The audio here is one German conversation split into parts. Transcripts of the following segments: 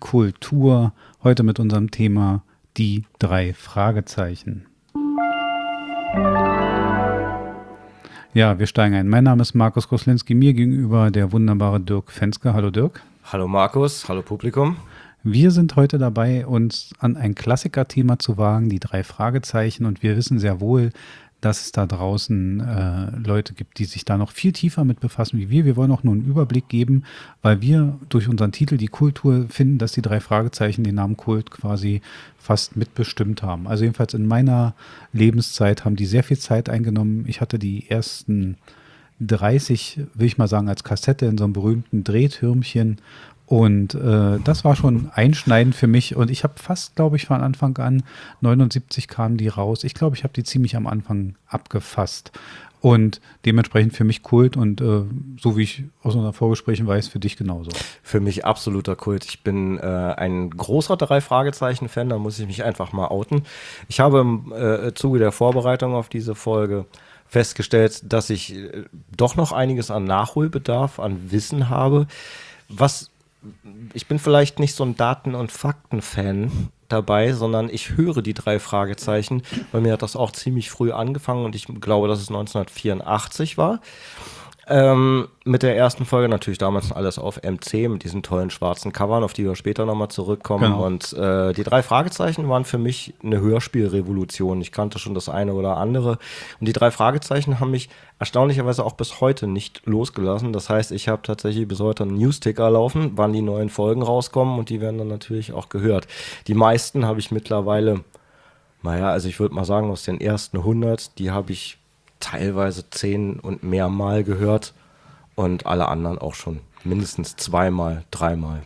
Kultur, heute mit unserem Thema die 3 Fragezeichen. Ja, wir steigen ein. Mein Name ist Markus Koslinski, mir gegenüber der wunderbare Dirk Fenske. Hallo Dirk. Hallo Markus, hallo Publikum. Wir sind heute dabei, uns an ein Klassikerthema zu wagen, die 3 Fragezeichen. Und wir wissen sehr wohl, dass es da draußen Leute gibt, die sich da noch viel tiefer mit befassen wie wir. Wir wollen auch nur einen Überblick geben, weil wir durch unseren Titel, die Kultur, finden, dass die 3 Fragezeichen den Namen Kult quasi fast mitbestimmt haben. Also jedenfalls in meiner Lebenszeit haben die sehr viel Zeit eingenommen. Ich hatte die ersten 30, will ich mal sagen, als Kassette in so einem berühmten Drehtürmchen. Und das war schon einschneidend für mich. Und ich habe fast, glaube ich, von Anfang an, 79 kamen die raus. Ich glaube, ich habe die ziemlich am Anfang abgefasst. Und dementsprechend für mich Kult. Und so wie ich aus unseren Vorgesprächen weiß, für dich genauso. Für mich absoluter Kult. Ich bin ein großer 3-Fragezeichen-Fan, da muss ich mich einfach mal outen. Ich habe im Zuge der Vorbereitung auf diese Folge festgestellt, dass ich doch noch einiges an Nachholbedarf, an Wissen habe. Ich bin vielleicht nicht so ein Daten- und Fakten-Fan dabei, sondern ich höre die 3 Fragezeichen. Bei mir hat das auch ziemlich früh angefangen und ich glaube, dass es 1984 war. Mit der ersten Folge natürlich damals alles auf MC mit diesen tollen schwarzen Covern, auf die wir später nochmal zurückkommen. Genau. Und die 3 Fragezeichen waren für mich eine Hörspielrevolution. Ich kannte schon das eine oder andere. Und die 3 Fragezeichen haben mich erstaunlicherweise auch bis heute nicht losgelassen. Das heißt, ich habe tatsächlich bis heute einen Newsticker laufen, wann die neuen Folgen rauskommen und die werden dann natürlich auch gehört. Die meisten habe ich mittlerweile, also ich würde mal sagen, aus den ersten 100, die habe ich teilweise 10 und mehr Mal gehört und alle anderen auch schon mindestens 2-mal, 3-mal.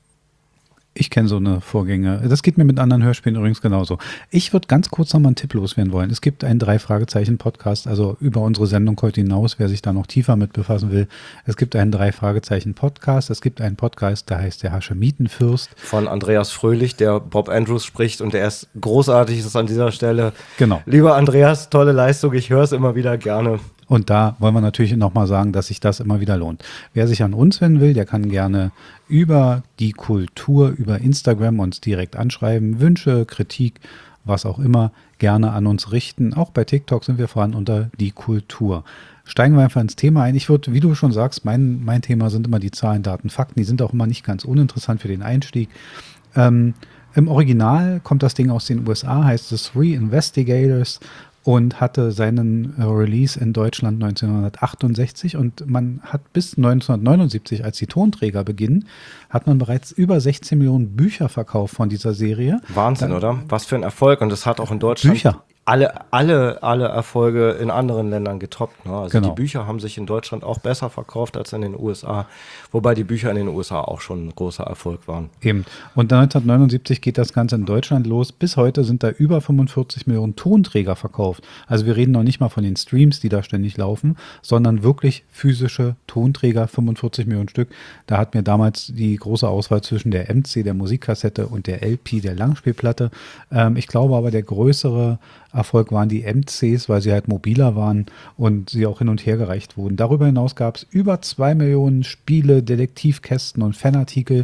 Ich kenne so eine Vorgänge. Das geht mir mit anderen Hörspielen übrigens genauso. Ich würde ganz kurz nochmal einen Tipp loswerden wollen. Es gibt einen 3-Fragezeichen-Podcast, also über unsere Sendung heute hinaus, wer sich da noch tiefer mit befassen will. Es gibt einen 3-Fragezeichen-Podcast. Es gibt einen Podcast, der heißt der Haschemitenfürst. Von Andreas Fröhlich, der Bob Andrews spricht und der ist großartig, ist an dieser Stelle. Genau. Lieber Andreas, tolle Leistung, ich höre es immer wieder gerne. Und da wollen wir natürlich nochmal sagen, dass sich das immer wieder lohnt. Wer sich an uns wenden will, der kann gerne über die Kultur, über Instagram uns direkt anschreiben. Wünsche, Kritik, was auch immer, gerne an uns richten. Auch bei TikTok sind wir voran unter die Kultur. Steigen wir einfach ins Thema ein. Ich würde, wie du schon sagst, mein Thema sind immer die Zahlen, Daten, Fakten. Die sind auch immer nicht ganz uninteressant für den Einstieg. Im Original kommt das Ding aus den USA, heißt The Three Investigators und hatte seinen Release in Deutschland 1968 und man hat bis 1979, als die Tonträger beginnen, hat man bereits über 16 Millionen Bücher verkauft von dieser Serie. Wahnsinn, oder? Was für ein Erfolg und das hat auch in Deutschland Bücher. alle Erfolge in anderen Ländern getoppt. Ne? Also Genau. Die Bücher haben sich in Deutschland auch besser verkauft als in den USA, wobei die Bücher in den USA auch schon ein großer Erfolg waren. Eben. Und 1979 geht das Ganze in Deutschland los. Bis heute sind da über 45 Millionen Tonträger verkauft. Also wir reden noch nicht mal von den Streams, die da ständig laufen, sondern wirklich physische Tonträger, 45 Millionen Stück. Da hat mir damals die große Auswahl zwischen der MC, der Musikkassette und der LP, der Langspielplatte. Ich glaube aber, der größere Erfolg waren die MCs, weil sie halt mobiler waren und sie auch hin und her gereicht wurden. Darüber hinaus gab es über 2 Millionen Spiele, Detektivkästen und Fanartikel.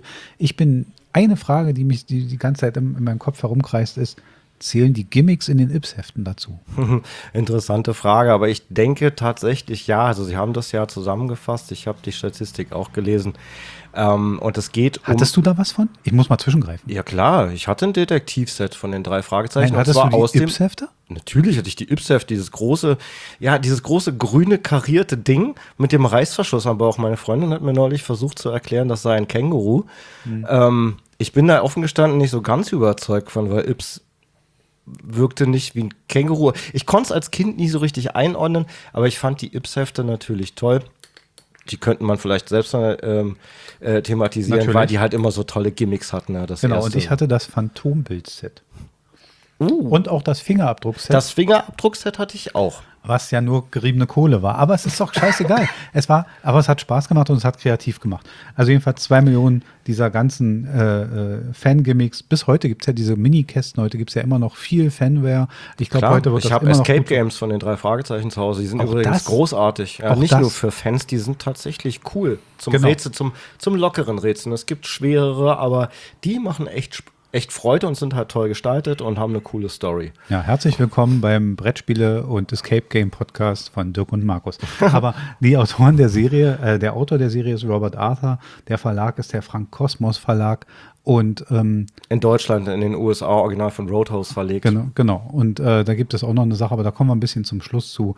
Eine Frage, die mich die ganze Zeit in meinem Kopf herumkreist, ist, zählen die Gimmicks in den Ips-Heften dazu? Interessante Frage, aber ich denke tatsächlich ja. Also Sie haben das ja zusammengefasst. Ich habe die Statistik auch gelesen. Und es geht Hattest du da was von? Ich muss mal zwischengreifen. Ja klar, ich hatte ein Detektivset von den 3 Fragezeichen. Nein, hattest du die Ips-Hefte? Natürlich hatte ich die Ips-Hefte, dieses große grüne karierte Ding mit dem Reißverschluss am Bauch. Meine Freundin hat mir neulich versucht zu erklären, das sei ein Känguru. Ich bin da offen gestanden nicht so ganz überzeugt von, weil Ips wirkte nicht wie ein Känguru. Ich konnte es als Kind nie so richtig einordnen, aber ich fand die Ips-Hefte natürlich toll. Die könnte man vielleicht selbst thematisieren, Natürlich. weil die halt immer so tolle Gimmicks hatten. Ja, Genau, und ich hatte das Phantombild-Set. Und auch das Fingerabdruckset. Das Fingerabdruckset hatte ich auch. Was ja nur geriebene Kohle war. Aber es ist doch scheißegal. Aber es hat Spaß gemacht und es hat kreativ gemacht. Also jedenfalls 2 Millionen dieser ganzen Fangimmicks. Bis heute gibt es ja diese Mini-Kästen. Heute gibt es ja immer noch viel Fanware. Ich glaube, heute wird das immer noch Ich habe Escape Games von den 3 Fragezeichen zu Hause. Die sind übrigens großartig. Ja, nicht nur für Fans, die sind tatsächlich cool. Zum Rätsel, zum lockeren Rätseln. Es gibt schwerere, aber die machen echt Freude und sind halt toll gestaltet und haben eine coole Story. Ja, herzlich willkommen beim Brettspiele- und Escape Game Podcast von Dirk und Markus. Aber die Autoren der Serie, der Autor der Serie ist Robert Arthur, der Verlag ist der Frank Kosmos Verlag und in Deutschland, in den USA original von Roadhouse verlegt. Genau. Und da gibt es auch noch eine Sache, aber da kommen wir ein bisschen zum Schluss zu.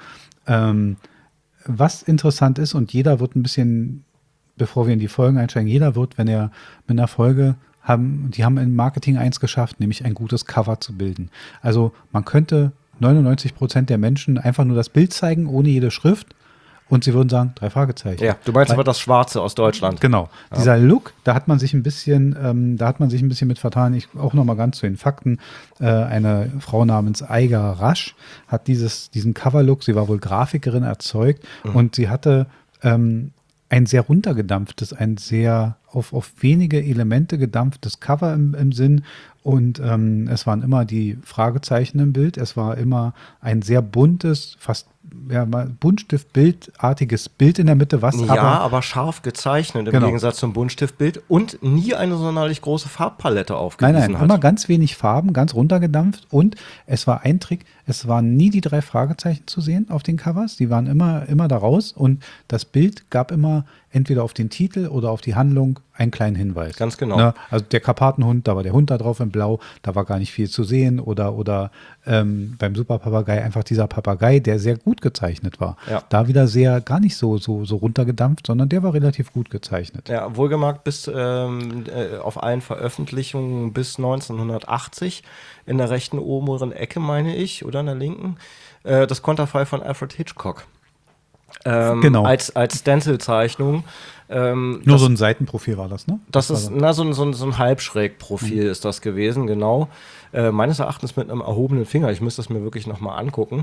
Was interessant ist und jeder wird ein bisschen, bevor wir in die Folgen einsteigen, jeder wird, wenn er mit einer Folge die haben im Marketing eins geschafft, nämlich ein gutes Cover zu bilden. Also man könnte 99% der Menschen einfach nur das Bild zeigen, ohne jede Schrift, und sie würden sagen, 3 Fragezeichen. Ja, du meinst aber das Schwarze aus Deutschland. Genau. Ja. Dieser Look, da hat man sich ein bisschen mit vertan. Ich auch noch mal ganz zu den Fakten. Eine Frau namens Eiger Rasch hat diesen Cover-Look, sie war wohl Grafikerin, erzeugt und sie hatte ein sehr runtergedampftes, ein sehr auf wenige Elemente gedampftes Cover im Sinn und es waren immer die Fragezeichen im Bild, es war immer ein sehr buntes, fast Buntstiftbildartiges Bild in der Mitte, aber scharf gezeichnet im Gegensatz zum Buntstiftbild und nie eine sonderlich große Farbpalette aufgewiesen hat. Nein, immer ganz wenig Farben, ganz runtergedampft und es war ein Trick, es waren nie die 3 Fragezeichen zu sehen auf den Covers, die waren immer da raus und das Bild gab immer entweder auf den Titel oder auf die Handlung einen kleinen Hinweis. Ganz genau. Ne? Also der Karpatenhund, da war der Hund da drauf in Blau, da war gar nicht viel zu sehen oder beim Superpapagei einfach dieser Papagei, der sehr gut gezeichnet war. Ja. Da wieder gar nicht so runtergedampft, sondern der war relativ gut gezeichnet. Ja, wohlgemerkt bis auf allen Veröffentlichungen bis 1980 in der rechten oberen Ecke, meine ich, oder in der linken, das Konterfei von Alfred Hitchcock. Als Stencil-Zeichnung. Nur so ein Seitenprofil war das, ne? Das ist so ein Halbschrägprofil ist das gewesen, genau. Meines Erachtens mit einem erhobenen Finger. Ich müsste es mir wirklich nochmal angucken.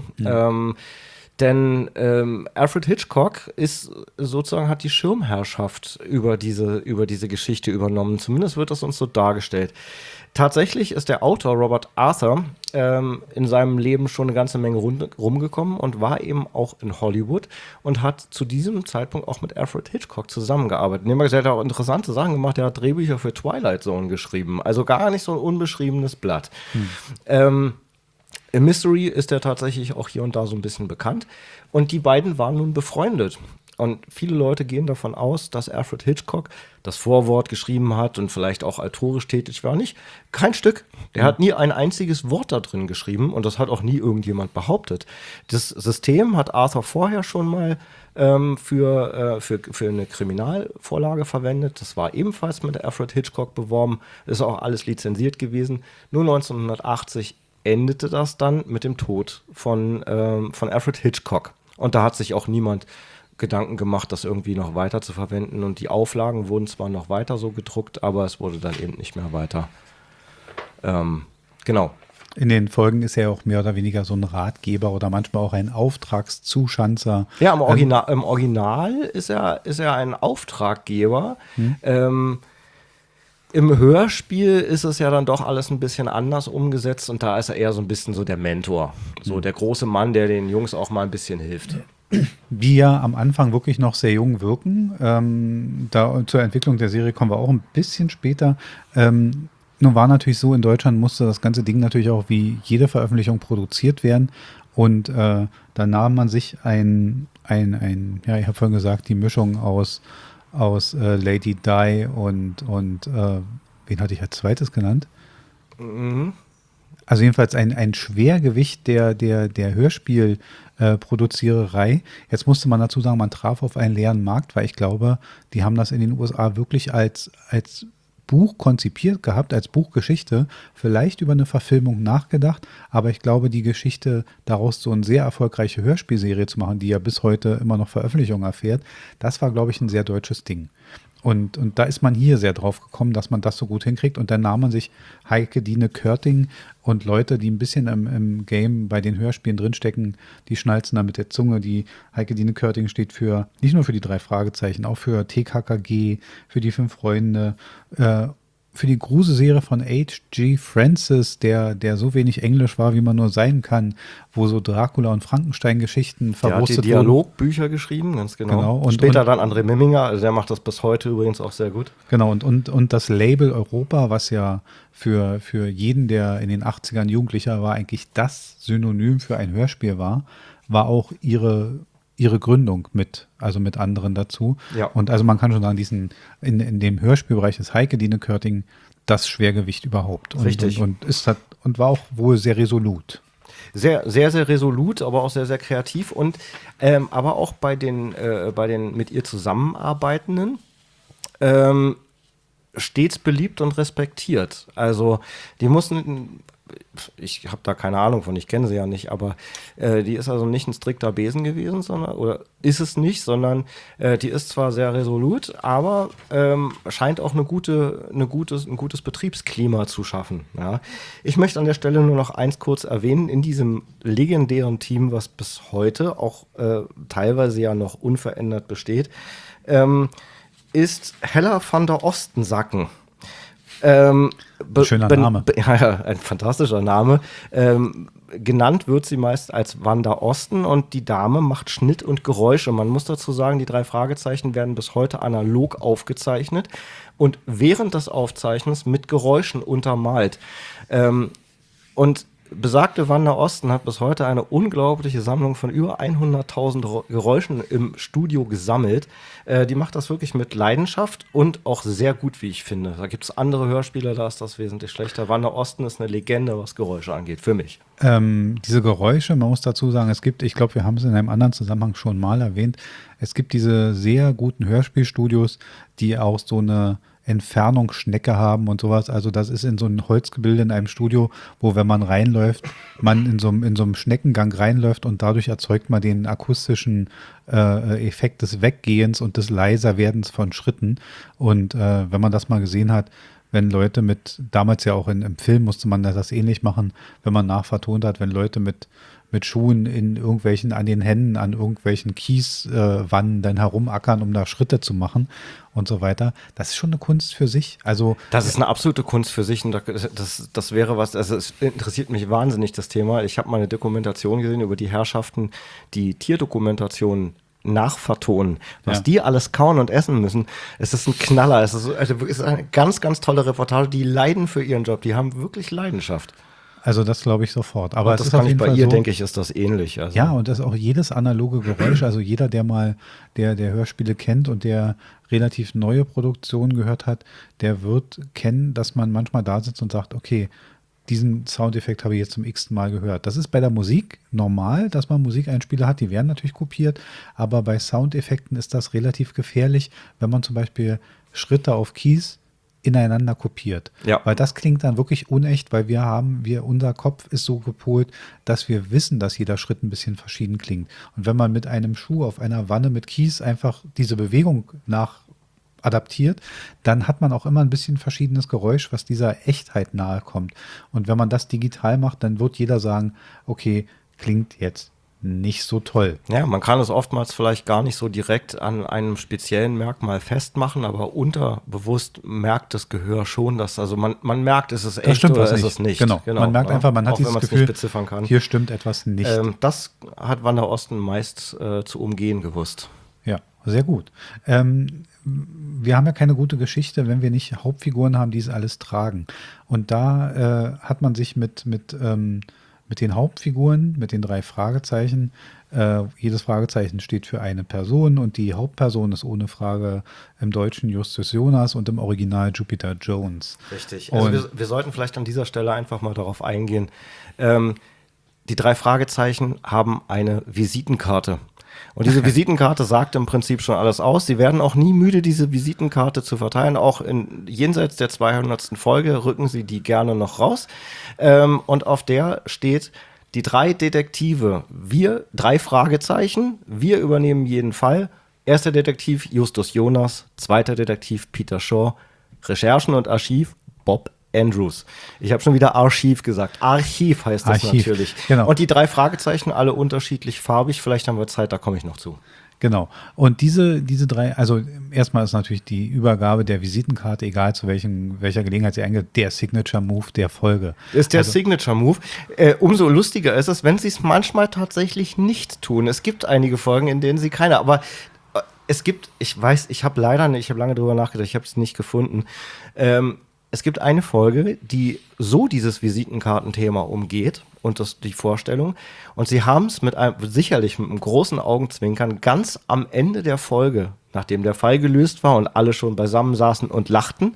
Denn Alfred Hitchcock hat die Schirmherrschaft über diese Geschichte übernommen. Zumindest wird das uns so dargestellt. Tatsächlich ist der Autor Robert Arthur in seinem Leben schon eine ganze Menge rumgekommen und war eben auch in Hollywood und hat zu diesem Zeitpunkt auch mit Alfred Hitchcock zusammengearbeitet. Er hat auch interessante Sachen gemacht. Er hat Drehbücher für Twilight Zone geschrieben. Also gar nicht so ein unbeschriebenes Blatt. Im Mystery ist er tatsächlich auch hier und da so ein bisschen bekannt. Und die beiden waren nun befreundet. Und viele Leute gehen davon aus, dass Alfred Hitchcock das Vorwort geschrieben hat und vielleicht auch autorisch tätig war. Kein Stück. Der hat nie ein einziges Wort da drin geschrieben und das hat auch nie irgendjemand behauptet. Das System hat Arthur vorher schon mal für eine Kriminalvorlage verwendet. Das war ebenfalls mit Alfred Hitchcock beworben. Ist auch alles lizenziert gewesen. Nur 1980 endete das dann mit dem Tod von Alfred Hitchcock. Und da hat sich auch niemand Gedanken gemacht, das irgendwie noch weiter zu verwenden. Und die Auflagen wurden zwar noch weiter so gedruckt, aber es wurde dann eben nicht mehr weiter. Genau. In den Folgen ist er auch mehr oder weniger so ein Ratgeber oder manchmal auch ein Auftragszuschanzer. Ja, im Original ist er ein Auftraggeber. Im Hörspiel ist es ja dann doch alles ein bisschen anders umgesetzt und da ist er eher so ein bisschen so der Mentor. So der große Mann, der den Jungs auch mal ein bisschen hilft. Die ja am Anfang wirklich noch sehr jung wirken. Zur Entwicklung der Serie kommen wir auch ein bisschen später. Nun war natürlich so, in Deutschland musste das ganze Ding natürlich auch wie jede Veröffentlichung produziert werden. Und da nahm man sich ich habe vorhin gesagt, die Mischung aus Lady Di und wen hatte ich als zweites genannt? Mhm. Also jedenfalls ein Schwergewicht der Hörspielproduziererei. Jetzt musste man dazu sagen, man traf auf einen leeren Markt, weil ich glaube, die haben das in den USA wirklich als Buch konzipiert gehabt, als Buchgeschichte, vielleicht über eine Verfilmung nachgedacht, aber ich glaube, die Geschichte daraus so eine sehr erfolgreiche Hörspielserie zu machen, die ja bis heute immer noch Veröffentlichung erfährt, das war, glaube ich, ein sehr deutsches Ding. Und da ist man hier sehr drauf gekommen, dass man das so gut hinkriegt. Und dann nahm man sich Heike Dine Körting und Leute, die ein bisschen im Game bei den Hörspielen drinstecken, die schnalzen da mit der Zunge. Die Heike Dine Körting steht für, nicht nur für die 3 Fragezeichen, auch für TKKG, für die 5 Freunde, für die Gruselserie von H.G. Francis, der so wenig Englisch war, wie man nur sein kann, wo so Dracula und Frankenstein-Geschichten verwurstet wurden. Der hat die Dialogbücher geschrieben, ganz genau. Und später dann André Mimminger, also der macht das bis heute übrigens auch sehr gut. Genau, und das Label Europa, was ja für jeden, der in den 80ern Jugendlicher war, eigentlich das Synonym für ein Hörspiel war auch ihre Gründung also mit anderen dazu. Ja. Und also man kann schon sagen, in dem Hörspielbereich ist Heike Dine Körting das Schwergewicht überhaupt. Richtig. Und war auch wohl sehr resolut. Sehr, sehr, sehr resolut, aber auch sehr, sehr kreativ und aber auch bei den mit ihr Zusammenarbeitenden stets beliebt und respektiert. Also die mussten, ich habe da keine Ahnung von, ich kenne sie ja nicht, aber die ist also nicht ein strikter Besen gewesen, oder ist es nicht, sondern die ist zwar sehr resolut, aber scheint auch ein gutes Betriebsklima zu schaffen. Ja. Ich möchte an der Stelle nur noch eins kurz erwähnen, in diesem legendären Team, was bis heute auch teilweise ja noch unverändert besteht, ist Hella van der Ostensacken. Schöner Name. Ja, ein fantastischer Name. Genannt wird sie meist als Wanda Osten und die Dame macht Schnitt und Geräusche. Man muss dazu sagen, die 3 Fragezeichen werden bis heute analog aufgezeichnet und während des Aufzeichnens mit Geräuschen untermalt. Und besagte Wanda Osten hat bis heute eine unglaubliche Sammlung von über 100.000 Geräuschen im Studio gesammelt. Die macht das wirklich mit Leidenschaft und auch sehr gut, wie ich finde. Da gibt es andere Hörspiele, da ist das wesentlich schlechter. Wanda Osten ist eine Legende, was Geräusche angeht, für mich. Diese Geräusche, man muss dazu sagen, ich glaube, wir haben es in einem anderen Zusammenhang schon mal erwähnt, es gibt diese sehr guten Hörspielstudios, die auch so eine Entfernungsschnecke haben und sowas. Also das ist in so ein Holzgebilde in einem Studio, wo, wenn man reinläuft, man in so einem Schneckengang reinläuft und dadurch erzeugt man den akustischen Effekt des Weggehens und des Leiserwerdens von Schritten. Und wenn man das mal gesehen hat, wenn Leute damals ja auch im Film musste man das ähnlich machen, wenn man nachvertont hat, wenn Leute mit Schuhen an den Händen an irgendwelchen Kieswannen dann herumackern, um da Schritte zu machen und so weiter. Das ist schon eine Kunst für sich. Also das ist eine absolute Kunst für sich und das wäre was, also es interessiert mich wahnsinnig, das Thema. Ich habe mal eine Dokumentation gesehen über die Herrschaften, die Tierdokumentationen nachvertonen, was die alles kauen und essen müssen. Es ist ein Knaller. Es ist eine ganz, ganz tolle Reportage. Die leiden für ihren Job. Die haben wirklich Leidenschaft. Also das glaube ich sofort. Aber das kann ich bei ihr, denke ich, ist das ähnlich. Also. Ja, und das ist auch jedes analoge Geräusch, also jeder, der mal der Hörspiele kennt und der relativ neue Produktionen gehört hat, der wird kennen, dass man manchmal da sitzt und sagt, okay, diesen Soundeffekt habe ich jetzt zum x-ten Mal gehört. Das ist bei der Musik normal, dass man Musikeinspieler hat, die werden natürlich kopiert, aber bei Soundeffekten ist das relativ gefährlich, wenn man zum Beispiel Schritte auf Keys ineinander kopiert. Ja. Weil das klingt dann wirklich unecht, weil unser Kopf ist so gepolt, dass wir wissen, dass jeder Schritt ein bisschen verschieden klingt. Und wenn man mit einem Schuh auf einer Wanne mit Kies einfach diese Bewegung adaptiert, dann hat man auch immer ein bisschen verschiedenes Geräusch, was dieser Echtheit nahe kommt. Und wenn man das digital macht, dann wird jeder sagen, okay, klingt jetzt nicht so toll. Ja, man kann es oftmals vielleicht gar nicht so direkt an einem speziellen Merkmal festmachen, aber unterbewusst merkt das Gehör schon, dass, also man merkt, ist es echt oder ist es nicht. Genau. Man merkt einfach, man hat dieses Gefühl, nicht beziffern kann. Hier stimmt etwas nicht. Das hat Wanda Osten meist zu umgehen gewusst. Ja, sehr gut. Wir haben ja keine gute Geschichte, wenn wir nicht Hauptfiguren haben, die es alles tragen. Und da hat man sich mit den Hauptfiguren, mit den 3 Fragezeichen, jedes Fragezeichen steht für eine Person und die Hauptperson ist ohne Frage im Deutschen Justus Jonas und im Original Jupiter Jones. Richtig. Also wir sollten vielleicht an dieser Stelle einfach mal darauf eingehen. Die 3 Fragezeichen haben eine Visitenkarte. Und diese Visitenkarte sagt im Prinzip schon alles aus. Sie werden auch nie müde, diese Visitenkarte zu verteilen. Auch jenseits der 200. Folge rücken sie die gerne noch raus. Und auf der steht: die 3 Detektive, wir 3 Fragezeichen, wir übernehmen jeden Fall, Erster Detektiv Justus Jonas, zweiter Detektiv Peter Shaw, Recherchen und Archiv Bob Andrews. Ich habe schon wieder Archiv gesagt. Archiv heißt das Archiv, natürlich. genau. Und die 3 Fragezeichen, alle unterschiedlich farbig. Vielleicht haben wir Zeit, da komme ich noch zu. Genau. Und diese 3, also erstmal ist natürlich die Übergabe der Visitenkarte, egal zu welcher Gelegenheit sie eingeht, der Signature-Move der Folge. Ist der Signature-Move. Umso lustiger ist es, wenn sie es manchmal tatsächlich nicht tun. Es gibt einige Folgen, in denen sie keine, aber es gibt, ich weiß, ich habe lange drüber nachgedacht, ich habe es nicht gefunden. Es gibt eine Folge, die so dieses Visitenkartenthema umgeht und die Vorstellung. Und sie haben es sicherlich mit einem großen Augenzwinkern ganz am Ende der Folge, nachdem der Fall gelöst war und alle schon beisammen saßen und lachten,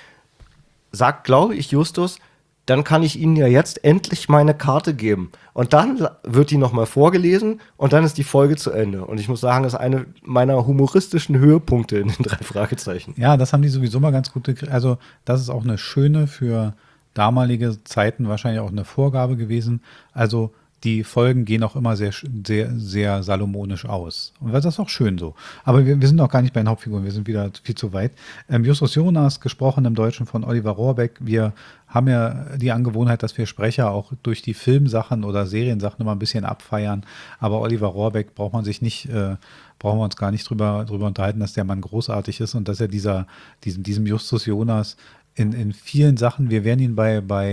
sagt, glaube ich, Justus, dann kann ich Ihnen ja jetzt endlich meine Karte geben. Und dann wird die nochmal vorgelesen und dann ist die Folge zu Ende. Und ich muss sagen, das ist eine meiner humoristischen Höhepunkte in den 3 Fragezeichen. Ja, das haben die sowieso mal ganz gut gekriegt. Also das ist auch eine schöne, für damalige Zeiten wahrscheinlich auch eine Vorgabe gewesen. Also die Folgen gehen auch immer sehr, sehr, sehr salomonisch aus. Und das ist auch schön so. Aber wir sind auch gar nicht bei den Hauptfiguren, wir sind wieder viel zu weit. Justus Jonas, gesprochen im Deutschen von Oliver Rohrbeck. Wir haben ja die Angewohnheit, dass wir Sprecher auch durch die Filmsachen oder Seriensachen immer ein bisschen abfeiern. Aber Oliver Rohrbeck brauchen wir uns gar nicht drüber unterhalten, dass der Mann großartig ist und dass er diesem Justus Jonas in vielen Sachen, wir werden ihn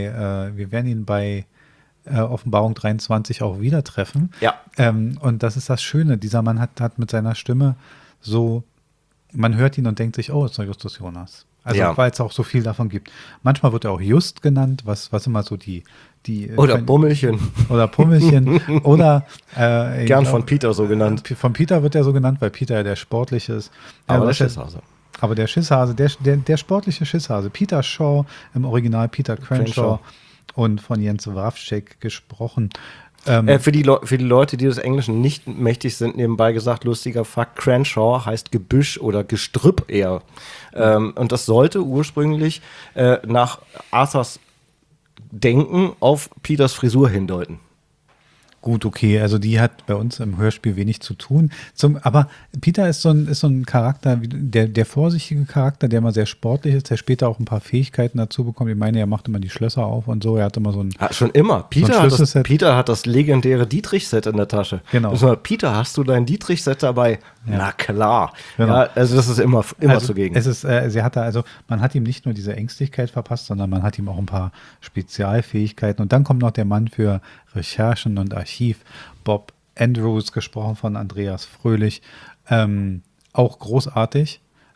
bei Offenbarung 23 auch wieder treffen. Ja. Und das ist das Schöne. Dieser Mann hat mit seiner Stimme so, man hört ihn und denkt sich, oh, ist doch Justus Jonas. Also weil es auch so viel davon gibt. Manchmal wird er auch Just genannt, was immer so die oder Pummelchen. Oder Pummelchen. Oder gern von Peter so genannt. Von Peter wird er so genannt, weil Peter ja der Sportliche ist. Aber der Schisshase. Aber der Schisshase, der sportliche Schisshase. Peter Shaw, im Original Peter Crenshaw. Und von Jens Wawrczyk gesprochen. Für die Leute, die des Englischen nicht mächtig sind, nebenbei gesagt, lustiger Fakt, Crenshaw heißt Gebüsch oder Gestrüpp eher. Und das sollte ursprünglich nach Arthurs Denken auf Peters Frisur hindeuten. Gut, okay, also die hat bei uns im Hörspiel wenig zu tun. Aber Peter ist so ein Charakter, der vorsichtige Charakter, der immer sehr sportlich ist, der später auch ein paar Fähigkeiten dazu bekommt. Ich meine, er macht immer die Schlösser auf und so. Er hat immer so ein. Schon immer. Peter hat das legendäre Dietrich-Set in der Tasche. Genau. Also, Peter, hast du dein Dietrich-Set dabei? Ja. Na klar. Genau. Ja, also das ist immer zugegen. Man hat ihm nicht nur diese Ängstlichkeit verpasst, sondern man hat ihm auch ein paar Spezialfähigkeiten. Und dann kommt noch der Mann für Recherchen und Archiv, Bob Andrews, gesprochen von Andreas Fröhlich, auch großartig.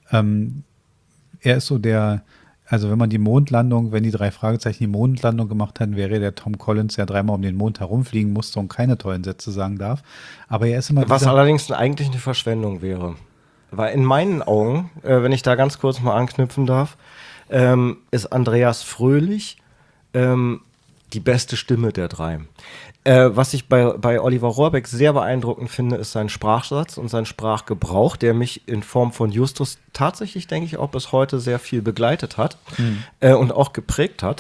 Er ist so also wenn die 3 Fragezeichen die Mondlandung gemacht hätten, wäre der Tom Collins, der 3-mal um den Mond herumfliegen musste und keine tollen Sätze sagen darf. Aber er ist immer was allerdings eigentlich eine Verschwendung wäre. Weil in meinen Augen, wenn ich da ganz kurz mal anknüpfen darf, ist Andreas Fröhlich die beste Stimme der 3. Was ich bei Oliver Rohrbeck sehr beeindruckend finde, ist sein Sprachsatz und sein Sprachgebrauch, der mich in Form von Justus tatsächlich, denke ich, auch bis heute sehr viel begleitet hat und auch geprägt hat.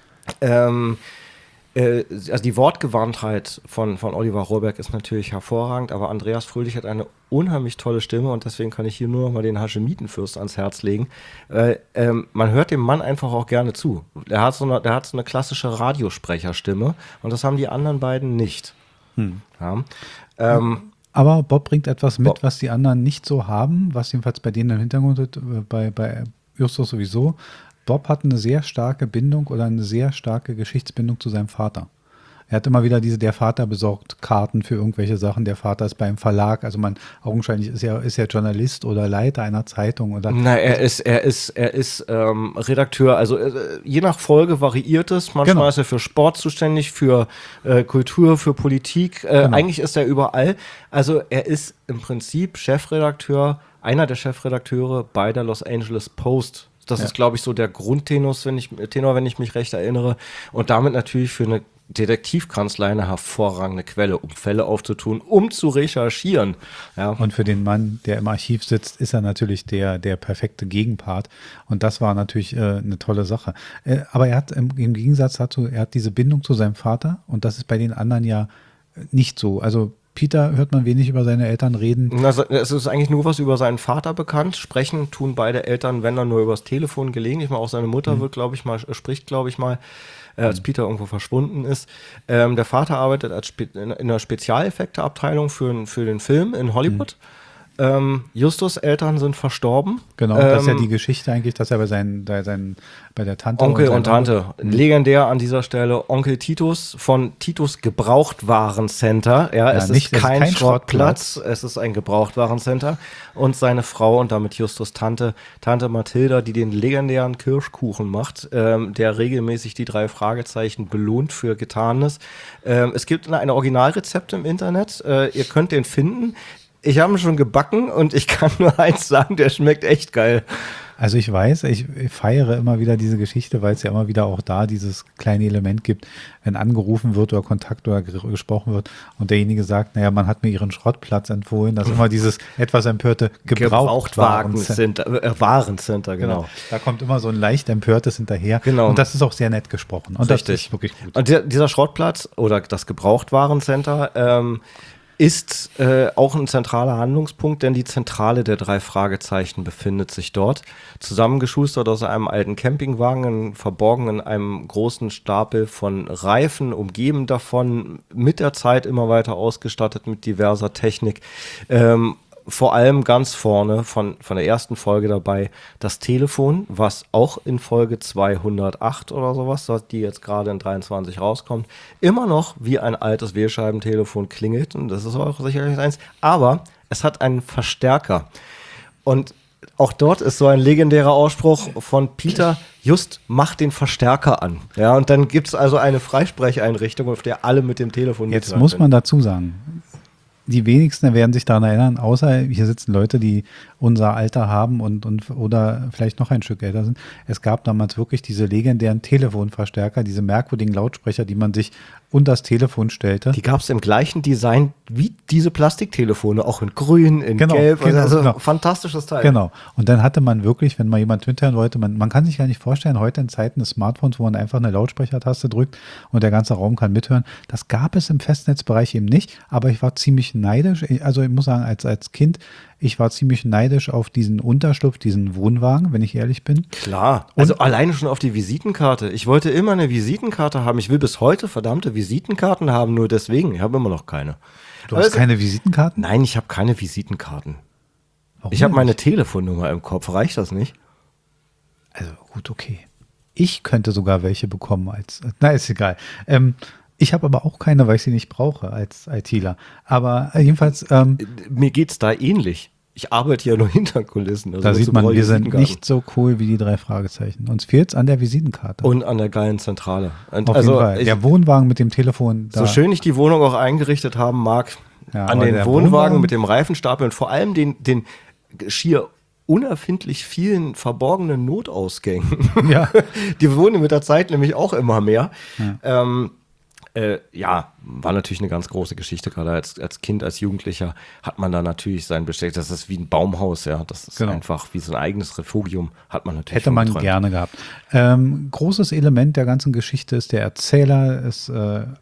Also die Wortgewandtheit von Oliver Rohrbeck ist natürlich hervorragend, aber Andreas Fröhlich hat eine unheimlich tolle Stimme und deswegen kann ich hier nur noch mal den Haschemitenfürst ans Herz legen. Man hört dem Mann einfach auch gerne zu. Der hat so eine klassische Radiosprecherstimme und das haben die anderen beiden nicht. Ja. Aber Bob bringt etwas mit, was die anderen nicht so haben, was jedenfalls bei denen im Hintergrund ist, bei Justus sowieso. Bob hat eine sehr starke Bindung oder eine sehr starke Geschichtsbindung zu seinem Vater. Er hat immer wieder der Vater besorgt Karten für irgendwelche Sachen, der Vater ist beim Verlag, also augenscheinlich ist er Journalist oder Leiter einer Zeitung. Oder er ist Redakteur, also je nach Folge variiert es, manchmal ist er für Sport zuständig, für Kultur, für Politik, eigentlich ist er überall, also er ist im Prinzip Chefredakteur, einer der Chefredakteure bei der Los Angeles Post. Das ist, glaube ich, so der Grundtenor, wenn ich mich recht erinnere. Und damit natürlich für eine Detektivkanzlei eine hervorragende Quelle, um Fälle aufzutun, um zu recherchieren. Ja. Und für den Mann, der im Archiv sitzt, ist er natürlich der perfekte Gegenpart. Und das war natürlich eine tolle Sache. Aber er hat im Gegensatz dazu, er hat diese Bindung zu seinem Vater und das ist bei den anderen ja nicht so. Also Peter hört man wenig über seine Eltern reden. Also, es ist eigentlich nur was über seinen Vater bekannt. Sprechen tun beide Eltern, wenn dann nur übers Telefon gelegentlich mal. Auch seine Mutter wird, glaube ich mal, spricht, glaube ich mal, als Peter irgendwo verschwunden ist. Der Vater arbeitet in einer Spezialeffekteabteilung für den Film in Hollywood. Justus' Eltern sind verstorben. Genau, das ist ja die Geschichte eigentlich, dass er bei der Tante Onkel und Tante. Legendär an dieser Stelle Onkel Titus von Titus Gebrauchtwarencenter. Ja, es ist kein Schrottplatz, es ist ein Gebrauchtwarencenter. Und seine Frau und damit Justus' Tante Mathilda, die den legendären Kirschkuchen macht, der regelmäßig die 3 Fragezeichen belohnt für Getanes. Es gibt ein Originalrezept im Internet. Ihr könnt den finden. Ich habe ihn schon gebacken und ich kann nur eins sagen, der schmeckt echt geil. Also ich weiß, ich feiere immer wieder diese Geschichte, weil es ja immer wieder auch da dieses kleine Element gibt, wenn angerufen wird oder Kontakt oder gesprochen wird und derjenige sagt, naja, man hat mir ihren Schrottplatz empfohlen, dass immer dieses etwas empörte Warencenter, genau. Da kommt immer so ein leicht empörtes hinterher. Genau. Und das ist auch sehr nett gesprochen. Und richtig. Das ist wirklich gut. Und dieser Schrottplatz oder das Gebrauchtwarencenter ist auch ein zentraler Handlungspunkt, denn die Zentrale der 3 Fragezeichen befindet sich dort. Zusammengeschustert aus einem alten Campingwagen, verborgen in einem großen Stapel von Reifen, umgeben davon, mit der Zeit immer weiter ausgestattet mit diverser Technik. Vor allem ganz vorne von der ersten Folge dabei das Telefon, was auch in Folge 208 oder sowas, die jetzt gerade in 23 rauskommt, immer noch wie ein altes Wählscheibentelefon klingelt. Und das ist auch sicherlich eins. Aber es hat einen Verstärker. Und auch dort ist so ein legendärer Ausspruch von Peter: Just, mach den Verstärker an. Ja, und dann gibt es also eine Freisprecheinrichtung, auf der alle mit dem Telefon Jetzt muss man dazu sagen, die wenigsten werden sich daran erinnern, außer hier sitzen Leute, die unser Alter haben oder vielleicht noch ein Stück älter sind. Es gab damals wirklich diese legendären Telefonverstärker, diese merkwürdigen Lautsprecher, die man sich unter das Telefon stellte. Die gab es im gleichen Design wie diese Plastiktelefone, auch in grün, in gelb. Genau. Fantastisches Teil. Genau. Und dann hatte man wirklich, wenn mal jemand mithören wollte, man kann sich gar nicht vorstellen, heute in Zeiten des Smartphones, wo man einfach eine Lautsprechertaste drückt und der ganze Raum kann mithören. Das gab es im Festnetzbereich eben nicht, aber ich war ziemlich neidisch. Also ich muss sagen, als Kind, ich war ziemlich neidisch auf diesen Unterschlupf, diesen Wohnwagen, wenn ich ehrlich bin. Klar, also alleine schon auf die Visitenkarte. Ich wollte immer eine Visitenkarte haben. Ich will bis heute verdammte Visitenkarten haben, nur deswegen. Ich habe immer noch keine. Du hast keine Visitenkarten? Nein, ich habe keine Visitenkarten. Warum ich habe meine nicht? Telefonnummer im Kopf. Reicht das nicht? Also gut, okay. Ich könnte sogar welche bekommen na, ist egal. Ich habe aber auch keine, weil ich sie nicht brauche als ITler. Aber jedenfalls. Mir geht's da ähnlich. Ich arbeite ja nur hinter Kulissen. Also da sieht man, wir sind nicht so cool wie die 3 Fragezeichen. Uns fehlt's an der Visitenkarte. Und an der geilen Zentrale. Und auf jeden Fall. Der Wohnwagen mit dem Telefon. So schön ich die Wohnung auch eingerichtet haben mag, ja, an den Wohnwagen mit dem Reifenstapel und vor allem den schier unerfindlich vielen verborgenen Notausgängen. Ja. Die wurden mit der Zeit nämlich auch immer mehr. Ja. War natürlich eine ganz große Geschichte. Gerade als Kind, als Jugendlicher hat man da natürlich sein Besteck. Das ist wie ein Baumhaus, ja. Das ist einfach wie so ein eigenes Refugium, hat man natürlich. Hätte man gerne gehabt. Großes Element der ganzen Geschichte ist der Erzähler, ist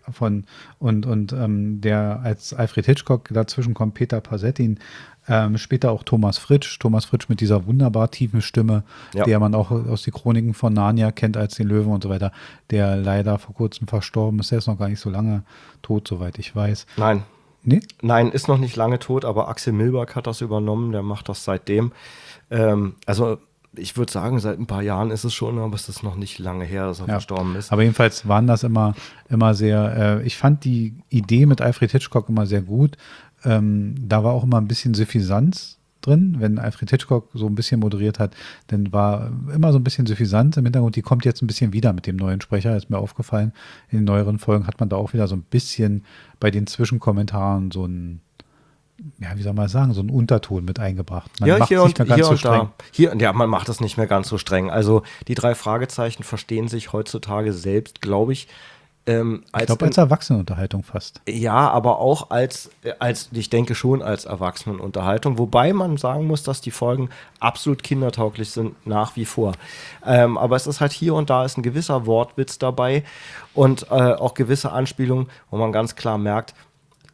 der als Alfred Hitchcock dazwischen kommt, Peter Pasettin. Später auch Thomas Fritsch mit dieser wunderbar tiefen Stimme, der man auch aus den Chroniken von Narnia kennt als den Löwen und so weiter, der leider vor kurzem verstorben ist. Der ist noch gar nicht so lange tot, soweit ich weiß. Nein. Nee? Nein, ist noch nicht lange tot, aber Axel Milberg hat das übernommen, der macht das seitdem. Also ich würde sagen, seit ein paar Jahren ist es schon, aber es ist noch nicht lange her, dass er verstorben ist. Aber jedenfalls waren das immer sehr, ich fand die Idee mit Alfred Hitchcock immer sehr gut. Da war auch immer ein bisschen Suffisanz drin. Wenn Alfred Hitchcock so ein bisschen moderiert hat, dann war immer so ein bisschen Suffisanz im Hintergrund. Die kommt jetzt ein bisschen wieder mit dem neuen Sprecher, ist mir aufgefallen. In den neueren Folgen hat man da auch wieder so ein bisschen bei den Zwischenkommentaren so ein, ja, wie soll man sagen, so einen Unterton mit eingebracht. Man macht es nicht mehr ganz so streng. Man macht es nicht mehr ganz so streng. Also die 3 Fragezeichen verstehen sich heutzutage selbst, glaube ich, als Erwachsenenunterhaltung fast. Ja, aber auch ich denke schon als Erwachsenenunterhaltung, wobei man sagen muss, dass die Folgen absolut kindertauglich sind, nach wie vor. Aber es ist halt hier und da ist ein gewisser Wortwitz dabei und auch gewisse Anspielungen, wo man ganz klar merkt,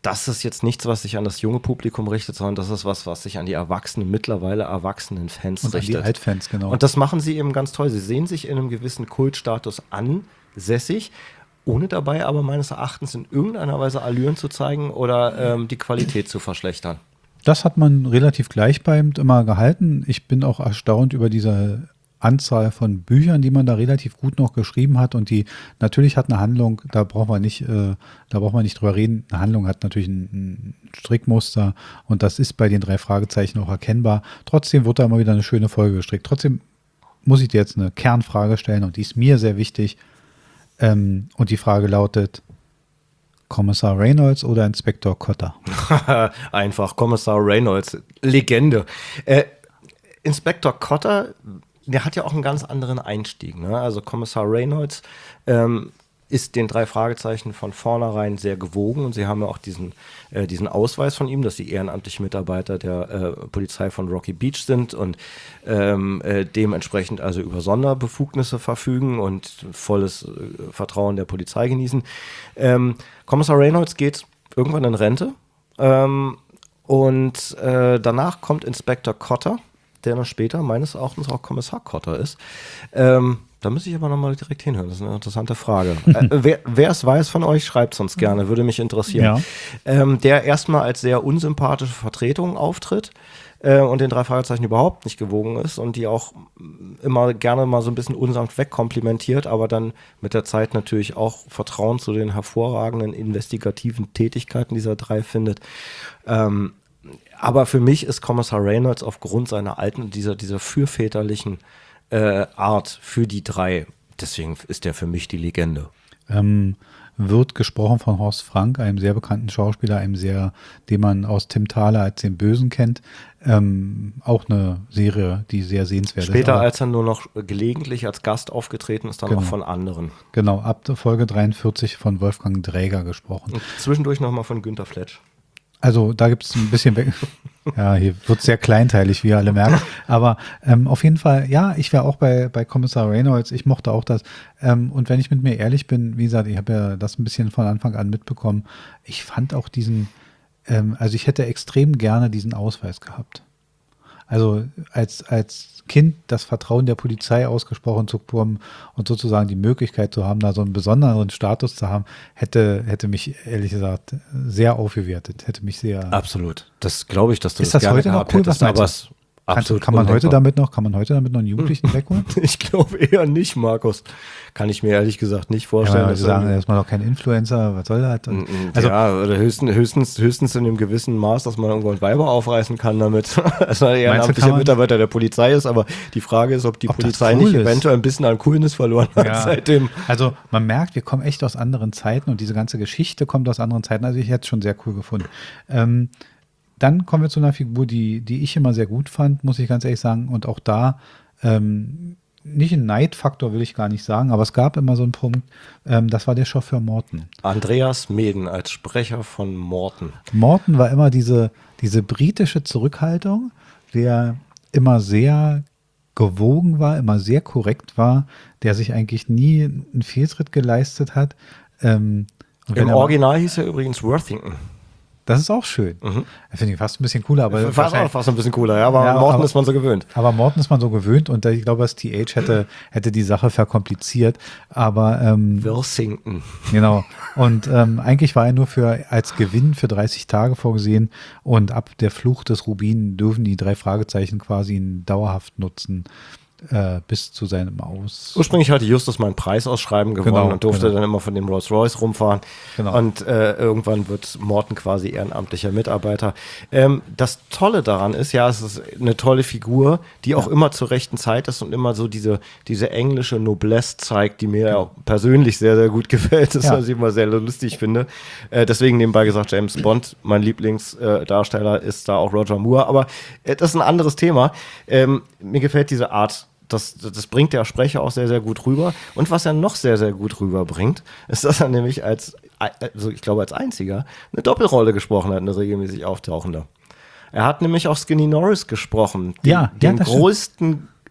das ist jetzt nichts, was sich an das junge Publikum richtet, sondern das ist was sich an die mittlerweile erwachsenen Fans Und richtet. an die Altfans, genau. Und das machen sie eben ganz toll. Sie sehen sich in einem gewissen Kultstatus ansässig, ohne dabei aber meines Erachtens in irgendeiner Weise Allüren zu zeigen oder die Qualität zu verschlechtern. Das hat man relativ gleichbleibend immer gehalten. Ich bin auch erstaunt über diese Anzahl von Büchern, die man da relativ gut noch geschrieben hat, und die natürlich hat eine Handlung, da braucht man nicht drüber reden. Eine Handlung hat natürlich ein Strickmuster, und das ist bei den 3 Fragezeichen auch erkennbar. Trotzdem wird da immer wieder eine schöne Folge gestrickt. Trotzdem muss ich dir jetzt eine Kernfrage stellen, und die ist mir sehr wichtig. Und die Frage lautet: Kommissar Reynolds oder Inspektor Cotter? Einfach Kommissar Reynolds, Legende. Inspektor Cotter, der hat ja auch einen ganz anderen Einstieg. Ne? Also Kommissar Reynolds ist den 3 Fragezeichen von vornherein sehr gewogen, und sie haben ja auch diesen Ausweis von ihm, dass sie ehrenamtliche Mitarbeiter der Polizei von Rocky Beach sind und dementsprechend also über Sonderbefugnisse verfügen und volles Vertrauen der Polizei genießen. Kommissar Reynolds geht irgendwann in Rente, und danach kommt Inspektor Cotter, der dann später meines Erachtens auch Kommissar Cotter ist. Da müsste ich aber nochmal direkt hinhören. Das ist eine interessante Frage. Wer es weiß von euch, schreibt es uns gerne, würde mich interessieren. Ja. Der erstmal als sehr unsympathische Vertretung auftritt und den 3 Fragezeichen überhaupt nicht gewogen ist und die auch immer gerne mal so ein bisschen unsanft wegkomplimentiert, aber dann mit der Zeit natürlich auch Vertrauen zu den hervorragenden investigativen Tätigkeiten dieser 3 findet. Aber für mich ist Kommissar Reynolds aufgrund seiner alten, dieser fürväterlichen Art für die 3, deswegen ist der für mich die Legende. Wird gesprochen von Horst Frank, einem sehr bekannten Schauspieler, den man aus Tim Thaler als den Bösen kennt. Auch eine Serie, die sehr sehenswert ist. Später, als er nur noch gelegentlich als Gast aufgetreten ist, dann auch von anderen. Genau, ab Folge 43 von Wolfgang Dräger gesprochen. Und zwischendurch nochmal von Günter Fletsch. Also da gibt es ein bisschen, ja, hier wird es sehr kleinteilig, wie ihr alle merkt. Aber auf jeden Fall, ja, ich wäre auch bei Kommissar Reynolds. Ich mochte auch das. Und wenn ich mit mir ehrlich bin, wie gesagt, ich habe ja das ein bisschen von Anfang an mitbekommen. Ich fand auch also ich hätte extrem gerne diesen Ausweis gehabt. Also als Kind das Vertrauen der Polizei ausgesprochen zu bekommen und sozusagen die Möglichkeit zu haben, da so einen besonderen Status zu haben, hätte mich ehrlich gesagt sehr aufgewertet, hätte mich sehr... Absolut. Das glaube ich, dass du das gerne heute noch cool, hättest, aber absolut kann man heute damit noch einen Jugendlichen wegholen? Ich glaube eher nicht, Markus. Kann ich mir ehrlich gesagt nicht vorstellen. Ja, sie sagen, er ist mal doch kein Influencer, was soll das? Also, ja, oder höchstens in einem gewissen Maß, dass man irgendwann Weiber aufreißen kann damit. Also er ehrenamtlicher Mitarbeiter der Polizei ist, aber die Frage ist, ob die Polizei nicht eventuell ein bisschen an Coolness verloren hat seitdem. Also man merkt, wir kommen echt aus anderen Zeiten und diese ganze Geschichte kommt aus anderen Zeiten. Also ich hätte es schon sehr cool gefunden. Dann kommen wir zu einer Figur, die ich immer sehr gut fand, muss ich ganz ehrlich sagen. Und auch da, nicht ein Neidfaktor will ich gar nicht sagen, aber es gab immer so einen Punkt, das war der Chauffeur Morten. Andreas Meden als Sprecher von Morten. Morten war immer diese britische Zurückhaltung, der immer sehr gewogen war, immer sehr korrekt war, der sich eigentlich nie einen Fehltritt geleistet hat. Im Original hieß er übrigens Worthington. Das ist auch schön. Finde ich fast ein bisschen cooler. Aber fast ein bisschen cooler, ja, aber Morten ist man so gewöhnt. Aber Morten ist man so gewöhnt und ich glaube, das TH hätte die Sache verkompliziert. Aber Worthington. Genau. Und eigentlich war er nur als Gewinn für 30 Tage vorgesehen und ab der Flucht des Rubin dürfen die 3 Fragezeichen quasi ihn dauerhaft nutzen. Bis zu seinem Aus. Ursprünglich hatte Justus mal ein Preisausschreiben gewonnen und durfte dann immer von dem Rolls-Royce rumfahren. Genau. Und irgendwann wird Morten quasi ehrenamtlicher Mitarbeiter. Das Tolle daran ist, ja, es ist eine tolle Figur, die auch immer zur rechten Zeit ist und immer so diese englische Noblesse zeigt, die mir ja persönlich sehr, sehr gut gefällt. Das was ich immer sehr lustig finde. Deswegen nebenbei gesagt, James Bond, mein Lieblingsdarsteller, ist da auch Roger Moore. Aber das ist ein anderes Thema. Mir gefällt diese Art. Das bringt der Sprecher auch sehr, sehr gut rüber. Und was er noch sehr, sehr gut rüberbringt, ist, dass er nämlich ich glaube als einziger, eine Doppelrolle gesprochen hat, eine regelmäßig auftauchende. Er hat nämlich auch Skinny Norris gesprochen, den größten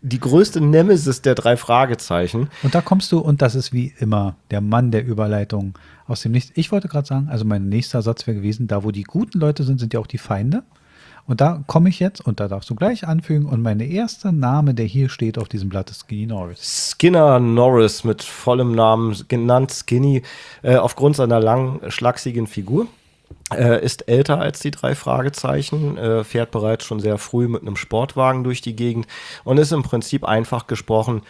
die größte Nemesis der 3 Fragezeichen. Und da kommst du, und das ist wie immer der Mann der Überleitung aus dem Nichts. Ich wollte gerade sagen, also mein nächster Satz wäre gewesen, da wo die guten Leute sind, sind ja auch die Feinde. Und da komme ich jetzt, und da darfst du gleich anfügen, und mein erster Name, der hier steht auf diesem Blatt, ist Skinny Norris. Skinner Norris mit vollem Namen, genannt Skinny, aufgrund seiner langen, schlachsigen Figur. Ist älter als die 3 Fragezeichen, fährt bereits schon sehr früh mit einem Sportwagen durch die Gegend und ist im Prinzip einfach gesprochen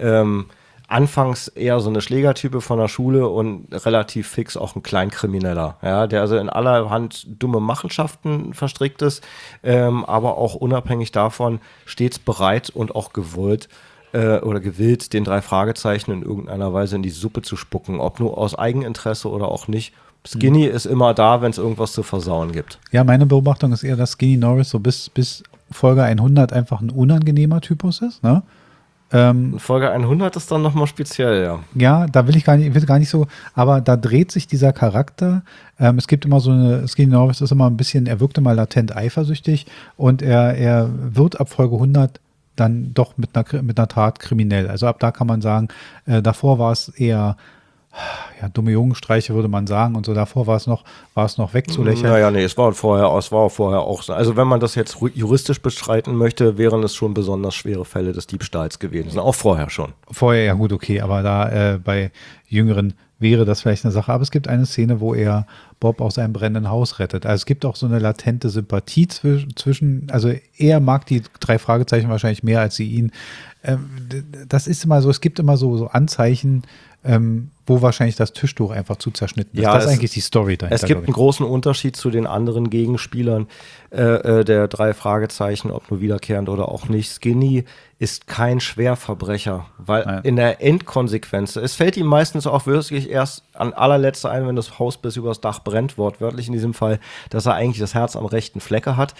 anfangs eher so eine Schlägertype von der Schule und relativ fix auch ein Kleinkrimineller, ja, der also in allerhand dumme Machenschaften verstrickt ist, aber auch unabhängig davon stets bereit und auch gewollt oder gewillt, den 3 Fragezeichen in irgendeiner Weise in die Suppe zu spucken, ob nur aus Eigeninteresse oder auch nicht. Skinny ist immer da, wenn es irgendwas zu versauen gibt. Ja, meine Beobachtung ist eher, dass Skinny Norris so bis Folge 100 einfach ein unangenehmer Typus ist, ne? Folge 100 ist dann nochmal speziell, ja. Ja, da will gar nicht so, aber da dreht sich dieser Charakter. Es gibt immer so eine, Skinny Norris ist immer ein bisschen, er wirkt immer latent eifersüchtig und er wird ab Folge 100 dann doch mit einer Tat kriminell. Also ab da kann man sagen, davor war es eher, ja, dumme Jungenstreiche würde man sagen und so, davor war es noch wegzulächeln. Naja, nee, es war vorher auch so. Also wenn man das jetzt juristisch bestreiten möchte, wären es schon besonders schwere Fälle des Diebstahls gewesen. Auch vorher schon. Vorher, ja gut, okay, aber da bei Jüngeren wäre das vielleicht eine Sache. Aber es gibt eine Szene, wo er Bob aus einem brennenden Haus rettet. Also es gibt auch so eine latente Sympathie zwischen, also er mag die 3 Fragezeichen wahrscheinlich mehr als sie ihn. Das ist immer so, es gibt immer so Anzeichen, wo wahrscheinlich das Tischtuch einfach zu zerschnitten ist. Ja, das ist eigentlich die Story dahinter. Es gibt einen großen Unterschied zu den anderen Gegenspielern der 3 Fragezeichen, ob nur wiederkehrend oder auch nicht. Skinny ist kein Schwerverbrecher, weil in der Endkonsequenz, es fällt ihm meistens auch wirklich erst an allerletzter ein, wenn das Haus bis übers Dach brennt, wortwörtlich in diesem Fall, dass er eigentlich das Herz am rechten Flecke hat.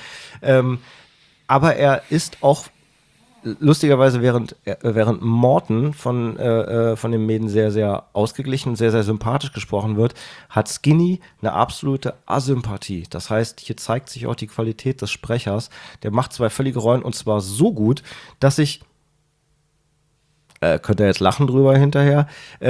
Aber er ist auch lustigerweise, während Morton von den Mäden sehr, sehr ausgeglichen, sehr, sehr sympathisch gesprochen wird, hat Skinny eine absolute Asympathie. Das heißt, hier zeigt sich auch die Qualität des Sprechers. Der macht 2 völlige Rollen und zwar so gut, dass ich könnt ihr jetzt lachen drüber hinterher,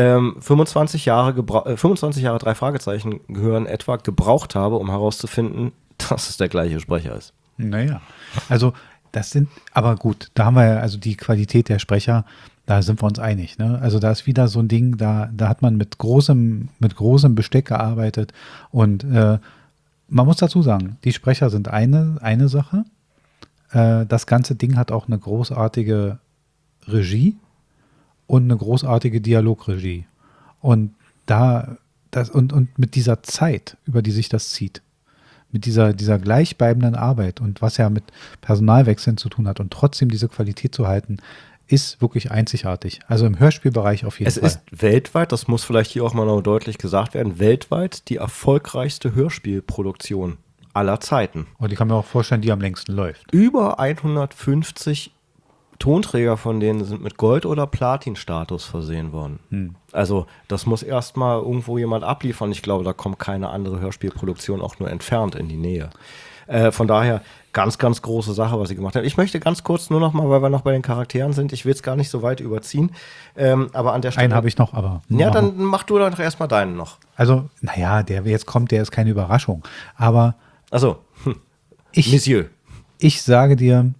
25 Jahre 3 Fragezeichen gehören etwa gebraucht habe, um herauszufinden, dass es der gleiche Sprecher ist. Naja, also das sind, aber gut, da haben wir ja, also die Qualität der Sprecher, da sind wir uns einig, ne? Also da ist wieder so ein Ding, da hat man mit großem Besteck gearbeitet und man muss dazu sagen, die Sprecher sind eine Sache, das ganze Ding hat auch eine großartige Regie und eine großartige Dialogregie und und mit dieser Zeit, über die sich das zieht, mit dieser gleichbleibenden Arbeit und was ja mit Personalwechseln zu tun hat und trotzdem diese Qualität zu halten, ist wirklich einzigartig. Also im Hörspielbereich auf jeden Fall. Es ist weltweit, das muss vielleicht hier auch mal noch deutlich gesagt werden, weltweit die erfolgreichste Hörspielproduktion aller Zeiten. Und ich kann mir auch vorstellen, die am längsten läuft. Über 150 Tonträger von denen sind mit Gold- oder Platin-Status versehen worden. Also das muss erstmal irgendwo jemand abliefern. Ich glaube, da kommt keine andere Hörspielproduktion auch nur entfernt in die Nähe. Von daher ganz, ganz große Sache, was sie gemacht haben. Ich möchte ganz kurz nur noch mal, weil wir noch bei den Charakteren sind, ich will es gar nicht so weit überziehen, aber an der Stelle... Einen habe ich noch, aber... Ja, dann mach du doch erstmal deinen noch. Also, naja, der jetzt kommt, der ist keine Überraschung. Aber... Also, Monsieur. Ich sage dir,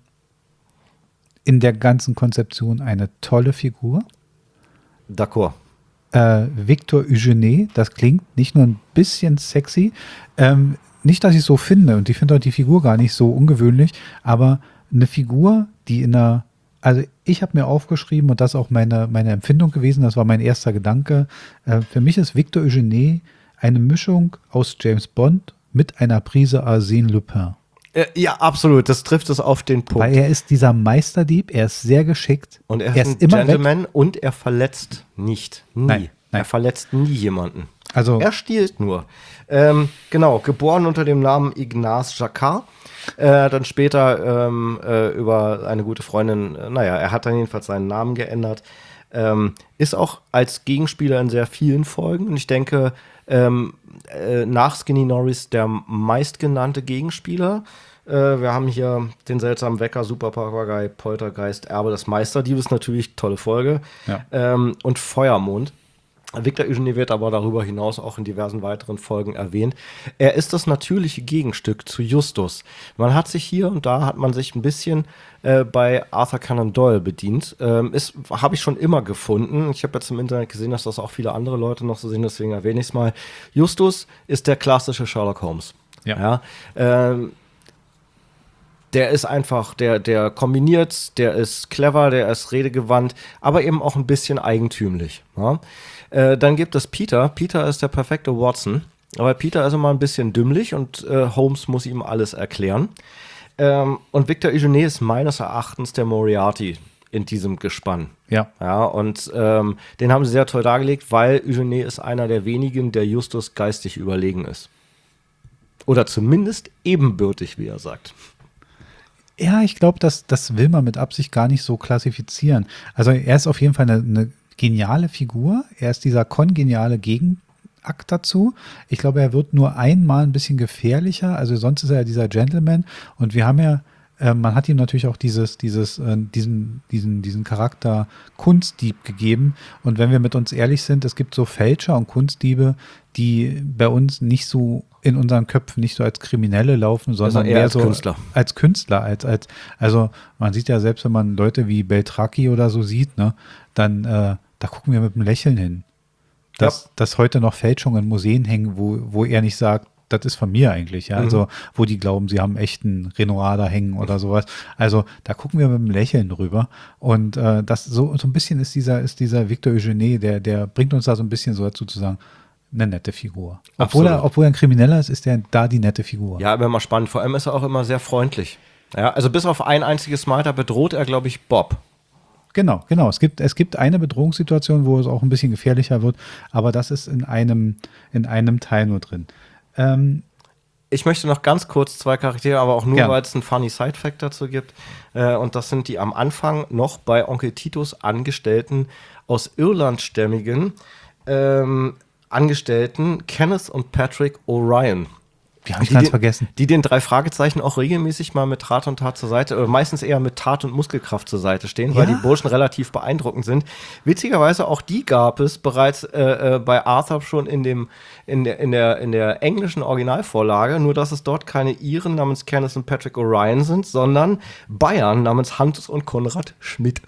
in der ganzen Konzeption eine tolle Figur. D'accord. Victor Eugenie, das klingt nicht nur ein bisschen sexy, nicht, dass ich so finde, und ich finde auch die Figur gar nicht so ungewöhnlich, aber eine Figur, die also ich habe mir aufgeschrieben, und das ist auch meine Empfindung gewesen, das war mein erster Gedanke, für mich ist Victor Eugenie eine Mischung aus James Bond mit einer Prise Arsène Lupin. Ja, absolut. Das trifft es auf den Punkt. Weil er ist dieser Meisterdieb, er ist sehr geschickt. Und er ist ein immer Gentleman und er verletzt nicht. Nie. Nein. Er verletzt nie jemanden. Also, er stiehlt nur. Genau, geboren unter dem Namen Ignace Jacquard. Dann später über eine gute Freundin, er hat dann jedenfalls seinen Namen geändert. Ist auch als Gegenspieler in sehr vielen Folgen. Und ich denke, nach Skinny Norris der meistgenannte Gegenspieler. Wir haben hier den seltsamen Wecker, Super Papagei, Poltergeist, Erbe des Meisterdiebes, natürlich tolle Folge. Ja. Und Feuermond. Victor Eugenie wird aber darüber hinaus auch in diversen weiteren Folgen erwähnt. Er ist das natürliche Gegenstück zu Justus. Man hat sich hier und da, hat man sich ein bisschen bei Arthur Conan Doyle bedient. Habe ich schon immer gefunden. Ich habe jetzt im Internet gesehen, dass das auch viele andere Leute noch so sehen, deswegen erwähne ich es mal. Justus ist der klassische Sherlock Holmes. Ja. Der ist einfach, der kombiniert, der ist clever, der ist redegewandt, aber eben auch ein bisschen eigentümlich. Ja? Dann gibt es Peter. Peter ist der perfekte Watson. Aber Peter ist immer ein bisschen dümmlich und Holmes muss ihm alles erklären. Und Victor Eugenie ist meines Erachtens der Moriarty in diesem Gespann. Ja. Ja, und den haben sie sehr toll dargelegt, weil Eugenie ist einer der wenigen, der Justus geistig überlegen ist. Oder zumindest ebenbürtig, wie er sagt. Ja, ich glaube, das will man mit Absicht gar nicht so klassifizieren. Also er ist auf jeden Fall eine geniale Figur. Er ist dieser kongeniale Gegenakt dazu. Ich glaube, er wird nur einmal ein bisschen gefährlicher. Also sonst ist er ja dieser Gentleman. Und wir haben ja, man hat ihm natürlich auch diesen Charakter Kunstdieb gegeben. Und wenn wir mit uns ehrlich sind, es gibt so Fälscher und Kunstdiebe, die bei uns nicht so in unseren Köpfen nicht so als Kriminelle laufen, sondern eher eher als so Künstler. als Künstler, also man sieht ja selbst, wenn man Leute wie Beltracchi oder so sieht, ne, dann da gucken wir mit einem Lächeln hin. Dass heute noch Fälschungen in Museen hängen, wo er nicht sagt, das ist von mir eigentlich, ja, also wo die glauben, sie haben echten Renoir da hängen oder sowas. Also da gucken wir mit einem Lächeln drüber und das so ein bisschen ist dieser Victor Eugenie, der bringt uns da so ein bisschen so dazu zu sagen, eine nette Figur. Obwohl er ein Krimineller ist er da die nette Figur. Ja, immer spannend. Vor allem ist er auch immer sehr freundlich. Ja, also bis auf ein einziges Mal, da bedroht er, glaube ich, Bob. Genau. Es gibt eine Bedrohungssituation, wo es auch ein bisschen gefährlicher wird, aber das ist in einem Teil nur drin. Ich möchte noch ganz kurz zwei Charaktere, aber auch nur, Gerne. weil es einen funny Side-Fact dazu gibt. Und das sind die am Anfang noch bei Onkel Titus Angestellten aus Irlandstämmigen Angestellten Kenneth und Patrick O'Ryan. Die habe ich ganz vergessen. Die den 3 Fragezeichen auch regelmäßig mal mit Rat und Tat zur Seite, oder meistens eher mit Tat und Muskelkraft zur Seite stehen, weil die Burschen relativ beeindruckend sind. Witzigerweise auch die gab es bereits bei Arthur schon in der englischen Originalvorlage, nur dass es dort keine Iren namens Kenneth und Patrick O'Ryan sind, sondern Bayern namens Hans und Konrad Schmidt.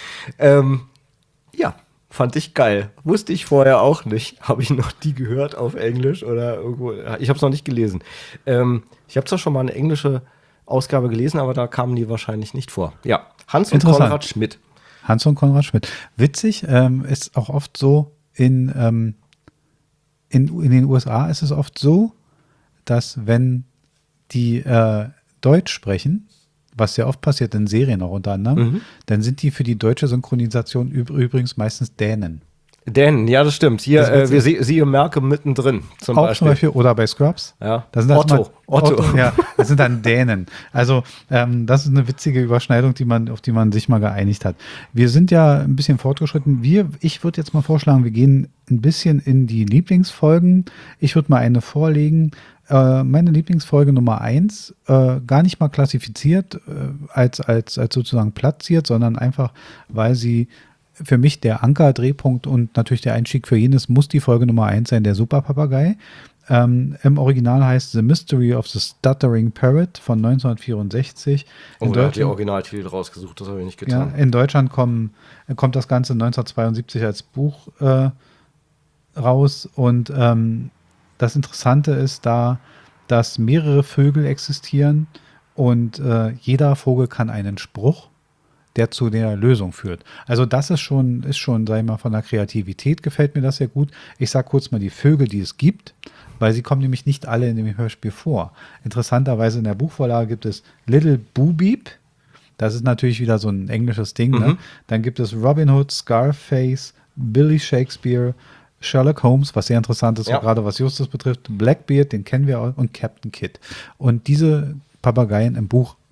Ja. Fand ich geil. Wusste ich vorher auch nicht. Habe ich noch die gehört auf Englisch oder irgendwo. Ich habe es noch nicht gelesen. Ich habe zwar schon mal eine englische Ausgabe gelesen, aber da kamen die wahrscheinlich nicht vor. Ja, Hans und Konrad Schmidt. Hans und Konrad Schmidt. Witzig, ist auch oft so, in den USA ist es oft so, dass wenn die Deutsch sprechen, was sehr oft passiert in Serien auch unter anderem, dann sind die für die deutsche Synchronisation übrigens meistens Dänen. Dänen, ja, das stimmt. Hier, wir siehe Merke mittendrin zum auch Beispiel. Zum Beispiel. Oder bei Scrubs. Ja. Das sind Otto. Ja, das sind dann Dänen. Also das ist eine witzige Überschneidung, auf die man sich mal geeinigt hat. Wir sind ja ein bisschen fortgeschritten. Ich würde jetzt mal vorschlagen, wir gehen ein bisschen in die Lieblingsfolgen. Ich würde mal eine vorlegen. Meine Lieblingsfolge Nummer 1, gar nicht mal klassifiziert als sozusagen platziert, sondern einfach, weil sie für mich der Anker, Drehpunkt und natürlich der Einstieg für jenes muss die Folge Nummer 1 sein, der Super Papagei. Im Original heißt The Mystery of the Stuttering Parrot von 1964. Da hat die Originaltitel rausgesucht, das habe ich nicht getan. Ja, in Deutschland kommt das Ganze 1972 als Buch raus und das Interessante ist da, dass mehrere Vögel existieren und jeder Vogel kann einen Spruch, der zu der Lösung führt. Also das ist schon, sag ich mal, von der Kreativität gefällt mir das sehr gut. Ich sage kurz mal die Vögel, die es gibt, weil sie kommen nämlich nicht alle in dem Hörspiel vor. Interessanterweise in der Buchvorlage gibt es Little Boo Beep. Das ist natürlich wieder so ein englisches Ding. Ne? Dann gibt es Robin Hood, Scarface, Billy Shakespeare, Sherlock Holmes, was sehr interessant ist, gerade was Justus betrifft, Blackbeard, den kennen wir auch, und Captain Kidd. Und diese Papageien im Buch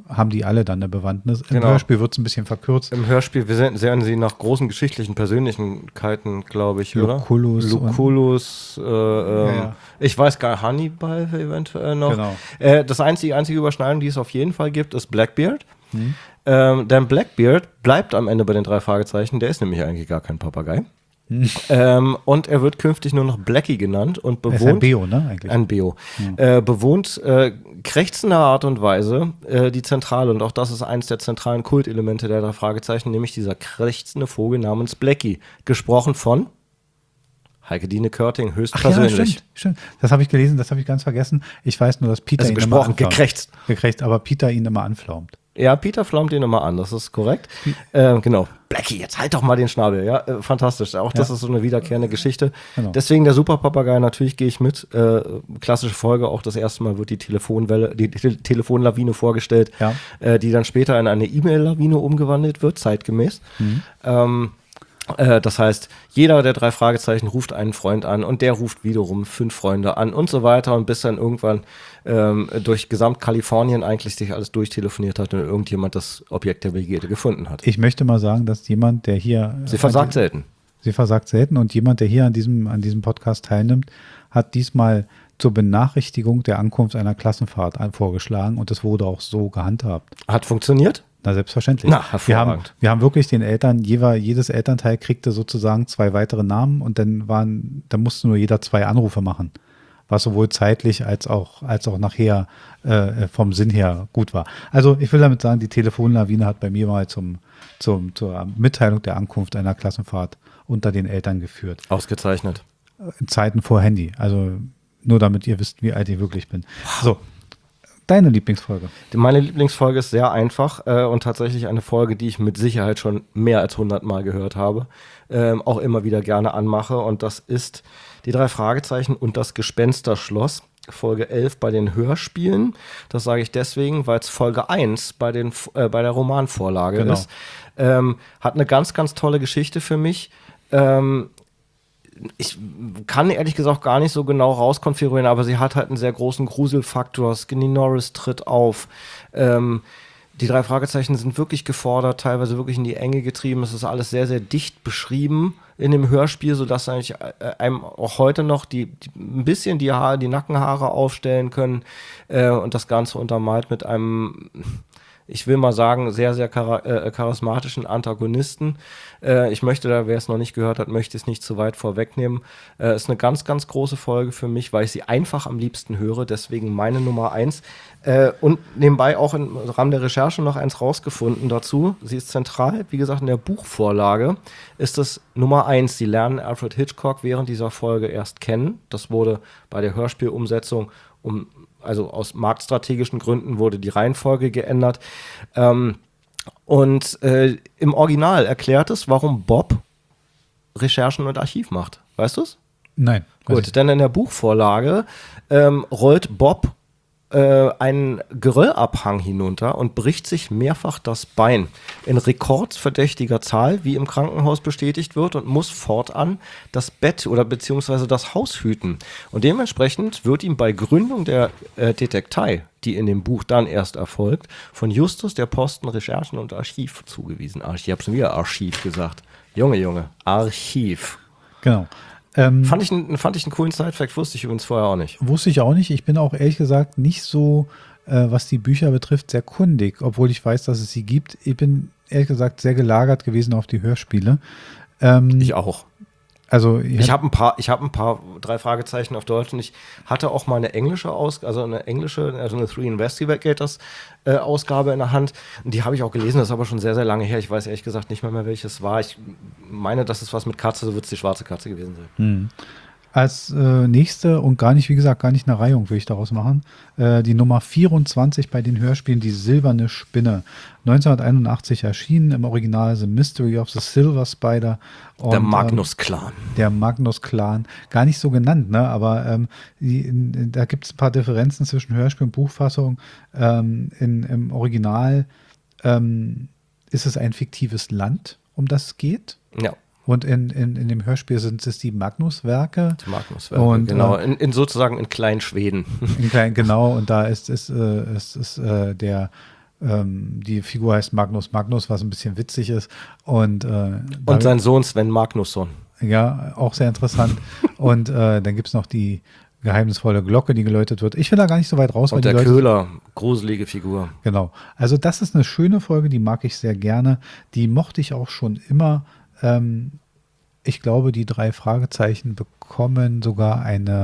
haben die alle dann eine Bewandtnis. Im Genau. Hörspiel wird es ein bisschen verkürzt. Im Hörspiel sehen sie nach großen geschichtlichen Persönlichkeiten, glaube ich, oder? Lucullus, ja. Ich weiß gar nicht, Hannibal eventuell noch. Genau. Die einzige Überschneidung, die es auf jeden Fall gibt, ist Blackbeard. Denn Blackbeard bleibt am Ende bei den 3 Fragezeichen, der ist nämlich eigentlich gar kein Papagei. Und er wird künftig nur noch Blackie genannt und bewohnt. Er ist ein Beo, ne? Eigentlich. Ein Beo. Bewohnt krächzender Art und Weise die Zentrale, und auch das ist eins der zentralen Kultelemente der 3 Fragezeichen, nämlich dieser krächzende Vogel namens Blackie. Gesprochen von Heike Dine Körting höchstpersönlich. Ja, stimmt. Das habe ich gelesen, das habe ich ganz vergessen. Ich weiß nur, dass Peter ihn immer anflaumt. Gekrächzt, aber Peter ihn immer anflaumt. Ja, Peter flaumt ihn immer an, das ist korrekt. Genau. Blackie, jetzt halt doch mal den Schnabel. Ja, fantastisch. Auch das ist so eine wiederkehrende Geschichte. Genau. Deswegen der Superpapagei, natürlich gehe ich mit. Klassische Folge, auch das erste Mal wird die Telefonlawine vorgestellt, die dann später in eine E-Mail-Lawine umgewandelt wird, zeitgemäß. Das heißt, jeder der 3 Fragezeichen ruft einen Freund an und der ruft wiederum 5 Freunde an und so weiter, und bis dann irgendwann durch Gesamtkalifornien eigentlich sich alles durchtelefoniert hat und irgendjemand das Objekt der Begierde gefunden hat. Ich möchte mal sagen, dass jemand, der hier... Sie versagt selten. Sie versagt selten, und jemand, der hier an diesem Podcast teilnimmt, hat diesmal zur Benachrichtigung der Ankunft einer Klassenfahrt vorgeschlagen, und das wurde auch so gehandhabt. Hat funktioniert? Na, selbstverständlich. Na, hervorragend. Wir haben wirklich den Eltern, jedes Elternteil kriegte sozusagen 2 weitere Namen, und dann musste nur jeder 2 Anrufe machen, was sowohl zeitlich als auch nachher vom Sinn her gut war. Also ich will damit sagen, die Telefonlawine hat bei mir mal zur Mitteilung der Ankunft einer Klassenfahrt unter den Eltern geführt. Ausgezeichnet. In Zeiten vor Handy. Also nur damit ihr wisst, wie alt ich wirklich bin. So. Deine Lieblingsfolge? Meine Lieblingsfolge ist sehr einfach und tatsächlich eine Folge, die ich mit Sicherheit schon mehr als 100 Mal gehört habe, auch immer wieder gerne anmache, und das ist die 3 Fragezeichen und das Gespensterschloss, Folge 11 bei den Hörspielen. Das sage ich deswegen, weil es Folge 1 bei der Romanvorlage ist. Hat eine ganz, ganz tolle Geschichte für mich. Ich kann ehrlich gesagt gar nicht so genau rauskonfigurieren, aber sie hat halt einen sehr großen Gruselfaktor. Skinny Norris tritt auf. Die 3 Fragezeichen sind wirklich gefordert, teilweise wirklich in die Enge getrieben. Es ist alles sehr, sehr dicht beschrieben in dem Hörspiel, sodass eigentlich einem auch heute noch ein bisschen die Nackenhaare aufstellen können, und das Ganze untermalt mit einem, ich will mal sagen, sehr, sehr charismatischen Antagonisten. Ich möchte da, wer es noch nicht gehört hat, möchte es nicht zu weit vorwegnehmen. Ist eine ganz, ganz große Folge für mich, weil ich sie einfach am liebsten höre. Deswegen meine Nummer 1. Und nebenbei auch im Rahmen der Recherche noch eins rausgefunden dazu. Sie ist zentral, wie gesagt, in der Buchvorlage ist es Nummer 1. Sie lernen Alfred Hitchcock während dieser Folge erst kennen. Das wurde bei der Hörspielumsetzung also aus marktstrategischen Gründen wurde die Reihenfolge geändert. Und im Original erklärt es, warum Bob Recherchen und Archiv macht. Weißt du es? Nein. Gut, denn in der Buchvorlage rollt Bob einen Geröllabhang hinunter und bricht sich mehrfach das Bein in rekordverdächtiger Zahl, wie im Krankenhaus bestätigt wird, und muss fortan das Bett oder beziehungsweise das Haus hüten. Und dementsprechend wird ihm bei Gründung der Detektei, die in dem Buch dann erst erfolgt, von Justus der Posten Recherchen und Archiv zugewiesen. Ich habe schon wieder Archiv gesagt. Junge, Archiv. Genau. Fand ich einen coolen Side-Fact, wusste ich übrigens vorher auch nicht. Wusste ich auch nicht. Ich bin auch ehrlich gesagt nicht so, was die Bücher betrifft, sehr kundig, obwohl ich weiß, dass es sie gibt. Ich bin ehrlich gesagt sehr gelagert gewesen auf die Hörspiele. Ich auch. Also ich habe ein paar 3 Fragezeichen auf Deutsch, und ich hatte auch mal eine eine Three Investigators Ausgabe in der Hand, und die habe ich auch gelesen, das ist aber schon sehr, sehr lange her. Ich weiß ehrlich gesagt nicht mehr welches war. Ich meine, das ist was mit Katze, so wird es die schwarze Katze gewesen sein. Als nächste und gar nicht eine Reihung will ich daraus machen, die Nummer 24 bei den Hörspielen, die Silberne Spinne. 1981 erschienen, im Original The Mystery of the Silver Spider. Und, der Magnus-Clan. Der Magnus-Clan. Gar nicht so genannt, ne? Aber da gibt es ein paar Differenzen zwischen Hörspiel und Buchfassung. Im Original ist es ein fiktives Land, um das es geht. Ja. Und in dem Hörspiel sind es die Magnus-Werke. Die Magnus-Werke, und, genau. Sozusagen in Kleinschweden. Genau, und da ist der Die Figur heißt Magnus Magnus, was ein bisschen witzig ist. Und sein Sohn Sven Magnusson. Ja, auch sehr interessant. Und dann gibt es noch die geheimnisvolle Glocke, die geläutet wird. Ich will da gar nicht so weit raus. Und weil der die Leute, Köhler, gruselige Figur. Genau. Also das ist eine schöne Folge, die mag ich sehr gerne. Die mochte ich auch schon immer. Ich glaube, die 3 Fragezeichen bekommen sogar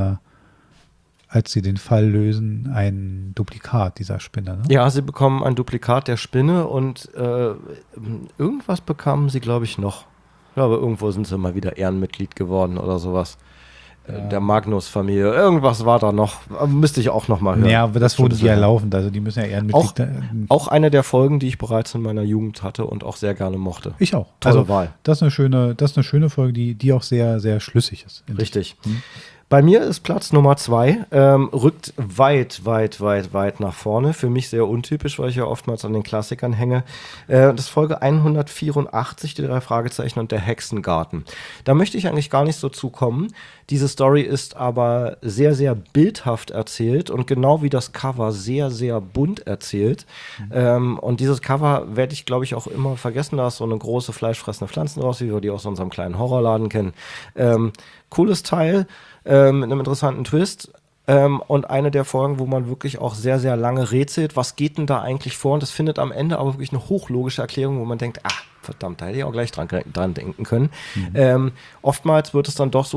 als sie den Fall lösen, ein Duplikat dieser Spinne. Ne? Ja, sie bekommen ein Duplikat der Spinne und irgendwas bekamen sie, glaube ich, noch. Ich glaube, irgendwo sind sie mal wieder Ehrenmitglied geworden oder sowas. Der Magnus-Familie. Irgendwas war da noch. Müsste ich auch noch mal hören. Ja, aber das wurden die ja laufend. Also die müssen ja Ehrenmitglied. Auch eine der Folgen, die ich bereits in meiner Jugend hatte und auch sehr gerne mochte. Ich auch. Tolle Wahl. Das ist eine schöne Folge, die auch sehr, sehr schlüssig ist. Richtig. Bei mir ist Platz Nummer 2, rückt weit nach vorne. Für mich sehr untypisch, weil ich ja oftmals an den Klassikern hänge. Das ist Folge 184, die 3 Fragezeichen und der Hexengarten. Da möchte ich eigentlich gar nicht so zukommen. Diese Story ist aber sehr, sehr bildhaft erzählt und genau wie das Cover sehr, sehr bunt erzählt. Und dieses Cover werde ich, glaube ich, auch immer vergessen. Da ist so eine große fleischfressende Pflanzen draus, wie wir die aus unserem kleinen Horrorladen kennen. Cooles Teil. Mit einem interessanten Twist und eine der Folgen, wo man wirklich auch sehr, sehr lange rätselt, was geht denn da eigentlich vor, und das findet am Ende aber wirklich eine hochlogische Erklärung, wo man denkt, verdammt, da hätte ich auch gleich dran denken können. Oftmals wird es dann doch so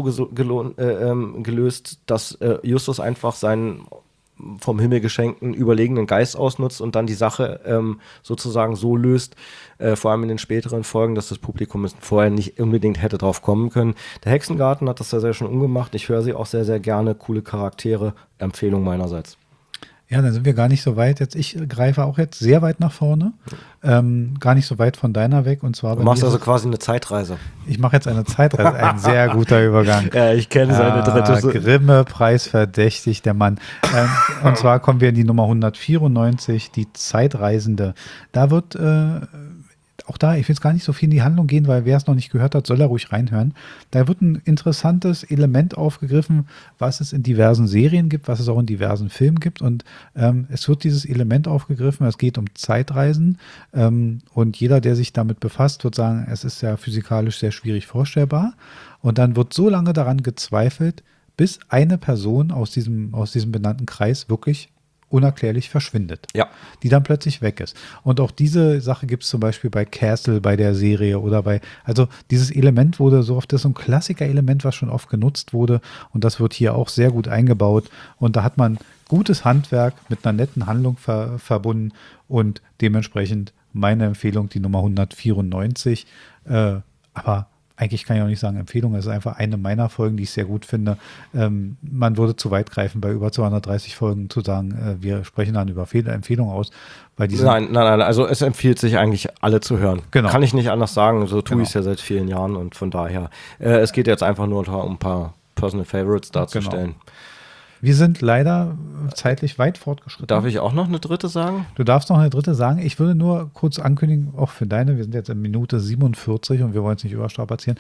gelöst, dass Justus einfach seinen vom Himmel geschenkten überlegenen Geist ausnutzt und dann die Sache sozusagen so löst, vor allem in den späteren Folgen, dass das Publikum vorher nicht unbedingt hätte drauf kommen können. Der Hexengarten hat das ja sehr schön umgemacht. Ich höre sie auch sehr, sehr gerne. Coole Charaktere. Empfehlung meinerseits. Ja, dann sind wir gar nicht so weit. Ich greife auch jetzt sehr weit nach vorne. Gar nicht so weit von deiner weg. Und zwar du machst also quasi eine Zeitreise. Ich mache jetzt eine Zeitreise. Ein sehr guter Übergang. Ja, ich kenne seine dritte. Grimme, preisverdächtig, der Mann. Und zwar kommen wir in die Nummer 194, die Zeitreisende. Da wird auch da, ich will jetzt gar nicht so viel in die Handlung gehen, weil wer es noch nicht gehört hat, soll er ruhig reinhören. Da wird ein interessantes Element aufgegriffen, was es in diversen Serien gibt, was es auch in diversen Filmen gibt. Und es wird dieses Element aufgegriffen, es geht um Zeitreisen. Und jeder, der sich damit befasst, wird sagen, es ist ja physikalisch sehr schwierig vorstellbar. Und dann wird so lange daran gezweifelt, bis eine Person aus diesem benannten Kreis wirklich unerklärlich verschwindet, die dann plötzlich weg ist. Und auch diese Sache gibt es zum Beispiel bei Castle, bei der Serie oder also dieses Element wurde so oft, das ist so ein Klassiker-Element, was schon oft genutzt wurde, und das wird hier auch sehr gut eingebaut, und da hat man gutes Handwerk mit einer netten Handlung verbunden, und dementsprechend meine Empfehlung, die Nummer 194, aber eigentlich kann ich auch nicht sagen Empfehlung, es ist einfach eine meiner Folgen, die ich sehr gut finde. Man würde zu weit greifen, bei über 230 Folgen zu sagen, wir sprechen dann über Empfehlungen aus. Nein, also es empfiehlt sich eigentlich, alle zu hören. Genau. Kann ich nicht anders sagen, so tue ich es ja seit vielen Jahren, und von daher, es geht jetzt einfach nur um ein paar Personal Favorites darzustellen. Genau. Wir sind leider zeitlich weit fortgeschritten. Darf ich auch noch eine dritte sagen? Du darfst noch eine dritte sagen. Ich würde nur kurz ankündigen, auch für deine, wir sind jetzt in Minute 47 und wir wollen es nicht überstrapazieren.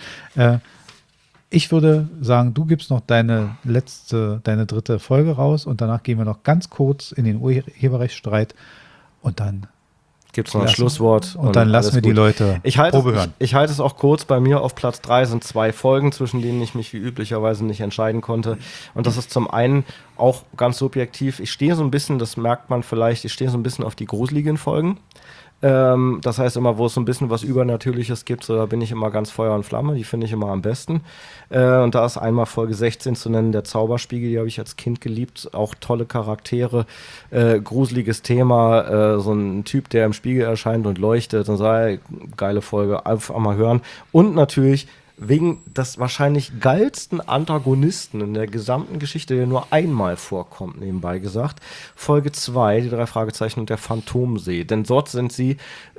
Ich würde sagen, du gibst noch deine dritte Folge raus, und danach gehen wir noch ganz kurz in den Urheberrechtsstreit, und dann gibt es noch ein Schlusswort. Und dann lassen wir die Leute Probe hören. Ich halte es auch kurz. Bei mir auf Platz 3 sind 2 Folgen, zwischen denen ich mich wie üblicherweise nicht entscheiden konnte. Und das ist zum einen auch ganz subjektiv. Ich stehe so ein bisschen, das merkt man vielleicht, ich stehe so ein bisschen auf die gruseligen Folgen. Das heißt immer, wo es so ein bisschen was Übernatürliches gibt, so, da bin ich immer ganz Feuer und Flamme, die finde ich immer am besten. Und da ist einmal Folge 16 zu nennen, der Zauberspiegel, die habe ich als Kind geliebt, auch tolle Charaktere, gruseliges Thema, so ein Typ, der im Spiegel erscheint und leuchtet, und so, geile Folge, einfach mal hören. Und natürlich wegen des wahrscheinlich geilsten Antagonisten in der gesamten Geschichte, der nur einmal vorkommt, nebenbei gesagt. Folge 2, die 3 Fragezeichen und der Phantomsee. Denn dort sind sie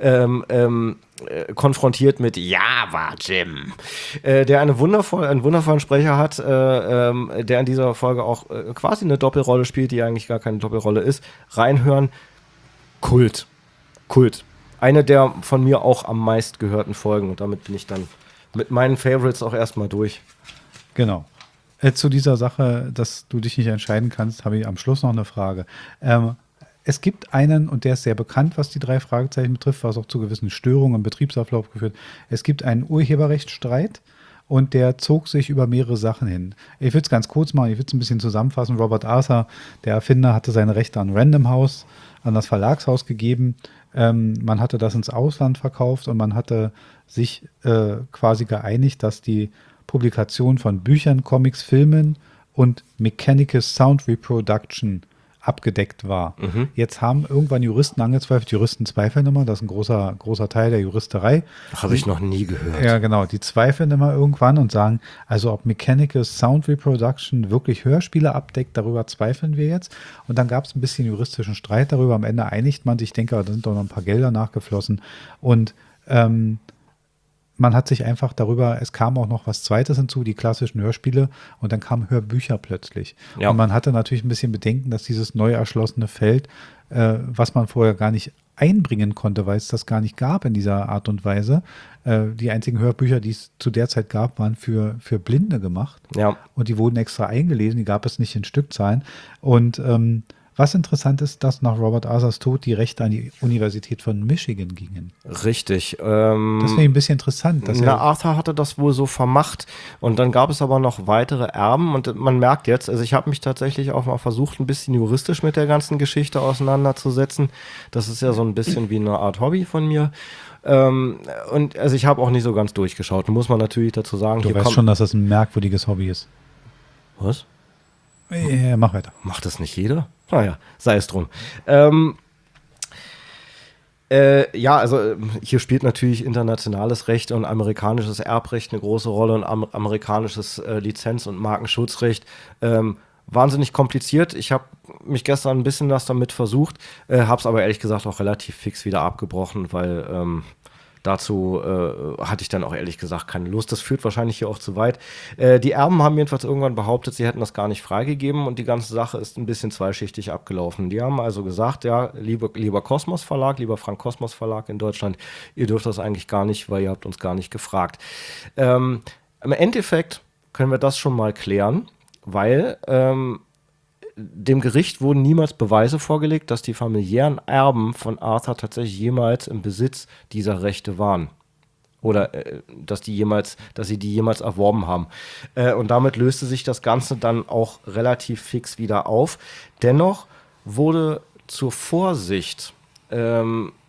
konfrontiert mit Java Jim, der einen wundervollen Sprecher hat, der in dieser Folge auch quasi eine Doppelrolle spielt, die eigentlich gar keine Doppelrolle ist. Reinhören, Kult. Eine der von mir auch am meist gehörten Folgen, und damit bin ich dann mit meinen Favorites auch erstmal durch. Genau. Zu dieser Sache, dass du dich nicht entscheiden kannst, habe ich am Schluss noch eine Frage. es gibt einen, und der ist sehr bekannt, was die 3 Fragezeichen betrifft, was auch zu gewissen Störungen im Betriebsablauf geführt. Es gibt einen Urheberrechtsstreit und der zog sich über mehrere Sachen hin. Ich will es ganz kurz machen, ich will es ein bisschen zusammenfassen. Robert Arthur, der Erfinder, hatte seine Rechte an Random House, an das Verlagshaus gegeben. Man hatte das ins Ausland verkauft und man hatte sich quasi geeinigt, dass die Publikation von Büchern, Comics, Filmen und Mechanical Sound Reproduction abgedeckt war. Jetzt haben irgendwann Juristen angezweifelt, Juristen zweifeln immer, das ist ein großer Teil der Juristerei. Habe ich noch nie gehört. Ja, genau, die zweifeln immer irgendwann und sagen, also ob Mechanical Sound Reproduction wirklich Hörspiele abdeckt, darüber zweifeln wir jetzt. Und dann gab es ein bisschen juristischen Streit darüber, am Ende einigt man sich, ich denke, da sind doch noch ein paar Gelder nachgeflossen und man hat sich einfach darüber, es kam auch noch was Zweites hinzu, die klassischen Hörspiele und dann kamen Hörbücher plötzlich. Ja. Und man hatte natürlich ein bisschen Bedenken, dass dieses neu erschlossene Feld, was man vorher gar nicht einbringen konnte, weil es das gar nicht gab in dieser Art und Weise. Die einzigen Hörbücher, die es zu der Zeit gab, waren für Blinde gemacht. Ja. Und die wurden extra eingelesen, die gab es nicht in Stückzahlen. Und was interessant ist, dass nach Robert Arthurs Tod die Rechte an die Universität von Michigan gingen. Richtig. Das finde ich ein bisschen interessant. Dass Arthur hatte das wohl so vermacht und dann gab es aber noch weitere Erben und man merkt jetzt, also ich habe mich tatsächlich auch mal versucht, ein bisschen juristisch mit der ganzen Geschichte auseinanderzusetzen. Das ist ja so ein bisschen wie eine Art Hobby von mir. Und also ich habe auch nicht so ganz durchgeschaut, muss man natürlich dazu sagen. Du weißt schon, dass das ein merkwürdiges Hobby ist. Was? Ja, mach weiter. Macht das nicht jeder? Naja, sei es drum. Ja, also hier spielt natürlich internationales Recht und amerikanisches Erbrecht eine große Rolle und amerikanisches Lizenz- und Markenschutzrecht. Wahnsinnig kompliziert. Ich habe mich gestern ein bisschen was damit versucht, habe es aber ehrlich gesagt auch relativ fix wieder abgebrochen, weil dazu hatte ich dann auch ehrlich gesagt keine Lust. Das führt wahrscheinlich hier auch zu weit. Die Erben haben jedenfalls irgendwann behauptet, sie hätten das gar nicht freigegeben und die ganze Sache ist ein bisschen zweischichtig abgelaufen. Die haben also gesagt, ja, lieber Kosmos Verlag, lieber Frank Kosmos Verlag in Deutschland, ihr dürft das eigentlich gar nicht, weil ihr habt uns gar nicht gefragt. Im Endeffekt können wir das schon mal klären, weil dem Gericht wurden niemals Beweise vorgelegt, dass die familiären Erben von Arthur tatsächlich jemals im Besitz dieser Rechte waren. Oder dass sie die jemals erworben haben. Und damit löste sich das Ganze dann auch relativ fix wieder auf. Dennoch wurde zur Vorsicht, ja,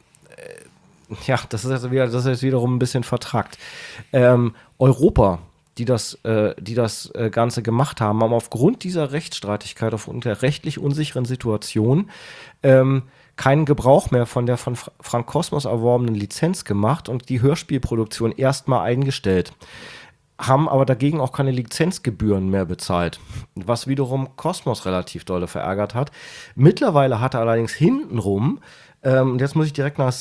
das ist jetzt wiederum ein bisschen vertrackt. Europa, die das Ganze gemacht haben aufgrund dieser Rechtsstreitigkeit, aufgrund der rechtlich unsicheren Situation, keinen Gebrauch mehr von der von Frank Kosmos erworbenen Lizenz gemacht und die Hörspielproduktion erstmal eingestellt. Haben aber dagegen auch keine Lizenzgebühren mehr bezahlt, was wiederum Kosmos relativ dolle verärgert hat. Mittlerweile hat er allerdings hintenrum, und jetzt muss ich direkt nach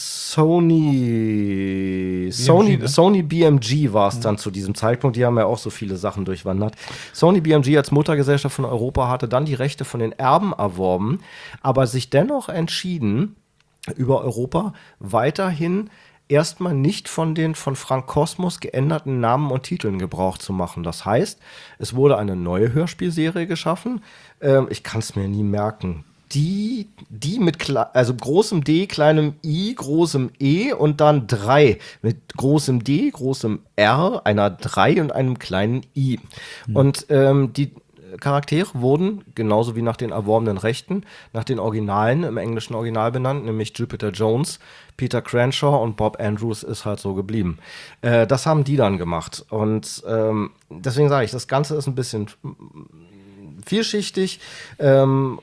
Sony BMG war es dann zu diesem Zeitpunkt, die haben ja auch so viele Sachen durchwandert. Sony BMG als Muttergesellschaft von Europa hatte dann die Rechte von den Erben erworben, aber sich dennoch entschieden, über Europa weiterhin erstmal nicht von den von Frank Kosmos geänderten Namen und Titeln Gebrauch zu machen. Das heißt, es wurde eine neue Hörspielserie geschaffen. Ich kann es mir nie merken. Die mit also großem D, kleinem I, großem E und dann 3 mit großem D, großem R, einer 3 und einem kleinen I. Und die Charaktere wurden, genauso wie nach den erworbenen Rechten, nach den Originalen im englischen Original benannt, nämlich Jupiter Jones, Peter Cranshaw und Bob Andrews ist halt so geblieben. Das haben die dann gemacht. Und deswegen sage ich, das Ganze ist ein bisschen vielschichtig dann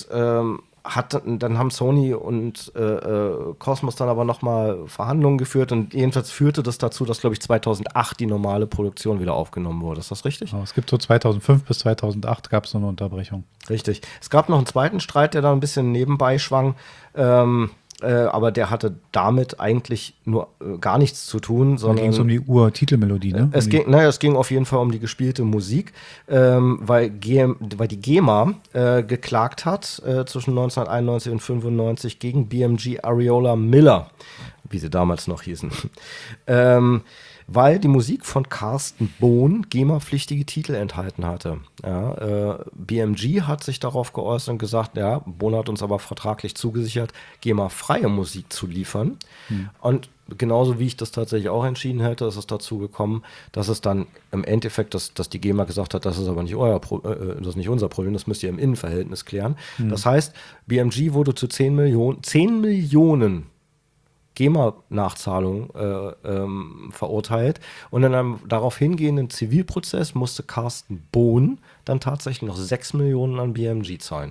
haben Sony und Kosmos dann aber nochmal Verhandlungen geführt und jedenfalls führte das dazu, dass, glaube ich, 2008 die normale Produktion wieder aufgenommen wurde. Ist das richtig? Es gibt so 2005 bis 2008 gab es so eine Unterbrechung. Richtig. Es gab noch einen zweiten Streit, der da ein bisschen nebenbei schwang. Aber der hatte damit eigentlich nur gar nichts zu tun, sondern. Da ging es um die Urtitelmelodie, ne? Es ging auf jeden Fall um die gespielte Musik, weil die GEMA geklagt hat zwischen 1991 und 1995 gegen BMG Ariola Miller, wie sie damals noch hießen. weil die Musik von Carsten Bohn GEMA-pflichtige Titel enthalten hatte. Ja, BMG hat sich darauf geäußert und gesagt, ja, Bohn hat uns aber vertraglich zugesichert, GEMA-freie Musik zu liefern. Und genauso wie ich das tatsächlich auch entschieden hätte, ist es dazu gekommen, dass es dann im Endeffekt, dass die GEMA gesagt hat, das ist aber nicht das ist nicht unser Problem, das müsst ihr im Innenverhältnis klären. Das heißt, BMG wurde zu 10 Millionen GEMA-Nachzahlung verurteilt. Und in einem darauf hingehenden Zivilprozess musste Carsten Bohn dann tatsächlich noch 6 Millionen an BMG zahlen.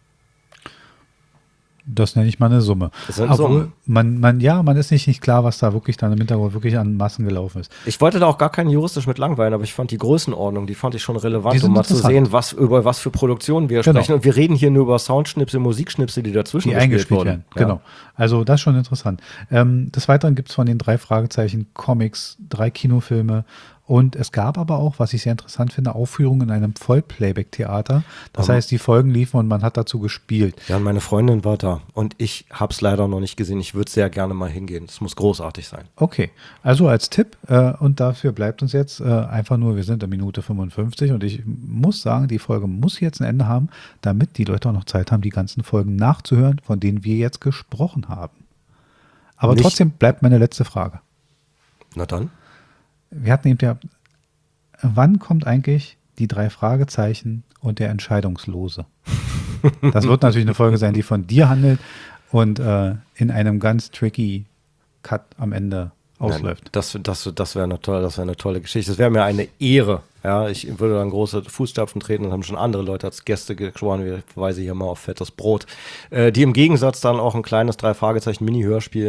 Das nenne ich mal eine Summe. Das sind Summen. Man ist nicht klar, was da wirklich dann im Hintergrund wirklich an Massen gelaufen ist. Ich wollte da auch gar keinen juristisch mit langweilen, aber ich fand die Größenordnung, die fand ich schon relevant, Die um mal sind zu sehen, über was für Produktionen wir Genau. sprechen. Und wir reden hier nur über Soundschnipsel, Musikschnipsel, die dazwischen Die gespielt eingespielt wurden. werden. Genau. Also das ist schon interessant. Des Weiteren gibt es von den 3 Fragezeichen Comics, 3 Kinofilme und es gab aber auch, was ich sehr interessant finde, Aufführungen in einem Vollplayback-Theater. Das heißt, die Folgen liefen und man hat dazu gespielt. Ja, und meine Freundin war da und ich habe es leider noch nicht gesehen. Ich würde sehr gerne mal hingehen. Es muss großartig sein. Okay, also als Tipp und dafür bleibt uns jetzt einfach nur, wir sind in Minute 55 und ich muss sagen, die Folge muss jetzt ein Ende haben, damit die Leute auch noch Zeit haben, die ganzen Folgen nachzuhören, von denen wir jetzt gesprochen haben. Aber Nicht- trotzdem bleibt meine letzte Frage. Na dann. Wir hatten eben ja, wann kommt eigentlich die 3 Fragezeichen und der Entscheidungslose? Das wird natürlich eine Folge sein, die von dir handelt und in einem ganz tricky Cut am Ende ausläuft. Nein, das wäre eine tolle Geschichte. Das wäre mir eine Ehre. Ja, ich würde dann große Fußstapfen treten und haben schon andere Leute als Gäste geschworen. Wir verweisen hier mal auf Fettes Brot. Die im Gegensatz dann auch ein kleines 3-Fragezeichen-Mini-Hörspiel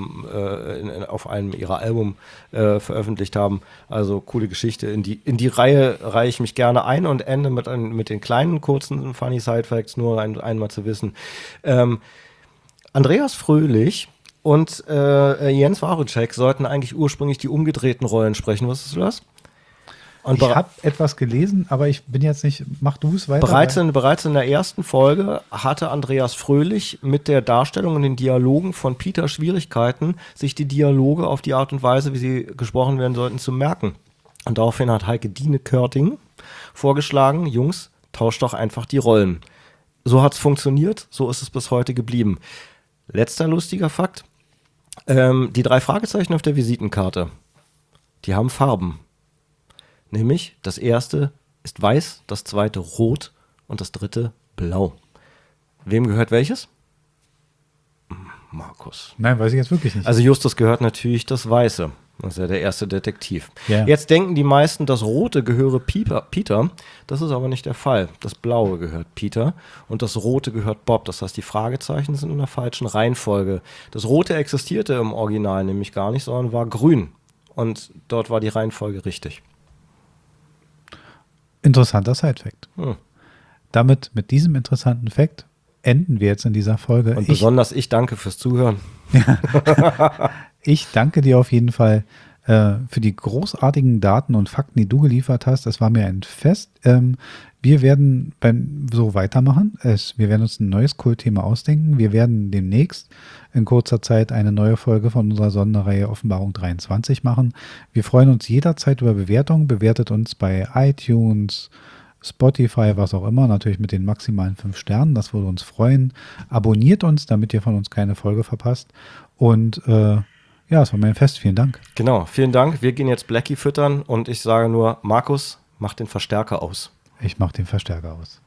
auf einem ihrer Album veröffentlicht haben. Also coole Geschichte. In die Reihe reihe ich mich gerne ein und ende mit den kleinen, kurzen Funny Side-Facts, nur einmal zu wissen. Andreas Fröhlich und Jens Warucek sollten eigentlich ursprünglich die umgedrehten Rollen sprechen. Wusstest du das? Und Ich habe etwas gelesen, aber ich bin jetzt nicht, mach du es weiter. bereits in der ersten Folge hatte Andreas Fröhlich mit der Darstellung und den Dialogen von Peter Schwierigkeiten, sich die Dialoge auf die Art und Weise, wie sie gesprochen werden sollten, zu merken. Und daraufhin hat Heike Dine Körting vorgeschlagen, Jungs, tauscht doch einfach die Rollen. So hat es funktioniert, so ist es bis heute geblieben. Letzter lustiger Fakt. Die 3 Fragezeichen auf der Visitenkarte, die haben Farben. Nämlich, das erste ist weiß, das zweite rot und das dritte blau. Wem gehört welches? Markus. Nein, weiß ich jetzt wirklich nicht. Also Justus gehört natürlich das Weiße. Das ist ja der erste Detektiv. Ja. Jetzt denken die meisten, das Rote gehöre Peter. Das ist aber nicht der Fall. Das Blaue gehört Peter und das Rote gehört Bob. Das heißt, die Fragezeichen sind in der falschen Reihenfolge. Das Rote existierte im Original nämlich gar nicht, sondern war grün. Und dort war die Reihenfolge richtig. Interessanter Side-Fact. Damit, mit diesem interessanten Fact, enden wir jetzt in dieser Folge. Und besonders ich danke fürs Zuhören. Ich danke dir auf jeden Fall für die großartigen Daten und Fakten, die du geliefert hast. Das war mir ein Fest. Wir werden so weitermachen. Wir werden uns ein neues Kultthema ausdenken. Wir werden demnächst in kurzer Zeit eine neue Folge von unserer Sonderreihe Offenbarung 23 machen. Wir freuen uns jederzeit über Bewertungen. Bewertet uns bei iTunes, Spotify, was auch immer, natürlich mit den maximalen 5 Sternen, das würde uns freuen. Abonniert uns, damit ihr von uns keine Folge verpasst. Und ja, es war mein Fest. Vielen Dank. Genau, vielen Dank. Wir gehen jetzt Blackie füttern und ich sage nur, Markus, mach den Verstärker aus. Ich mache den Verstärker aus.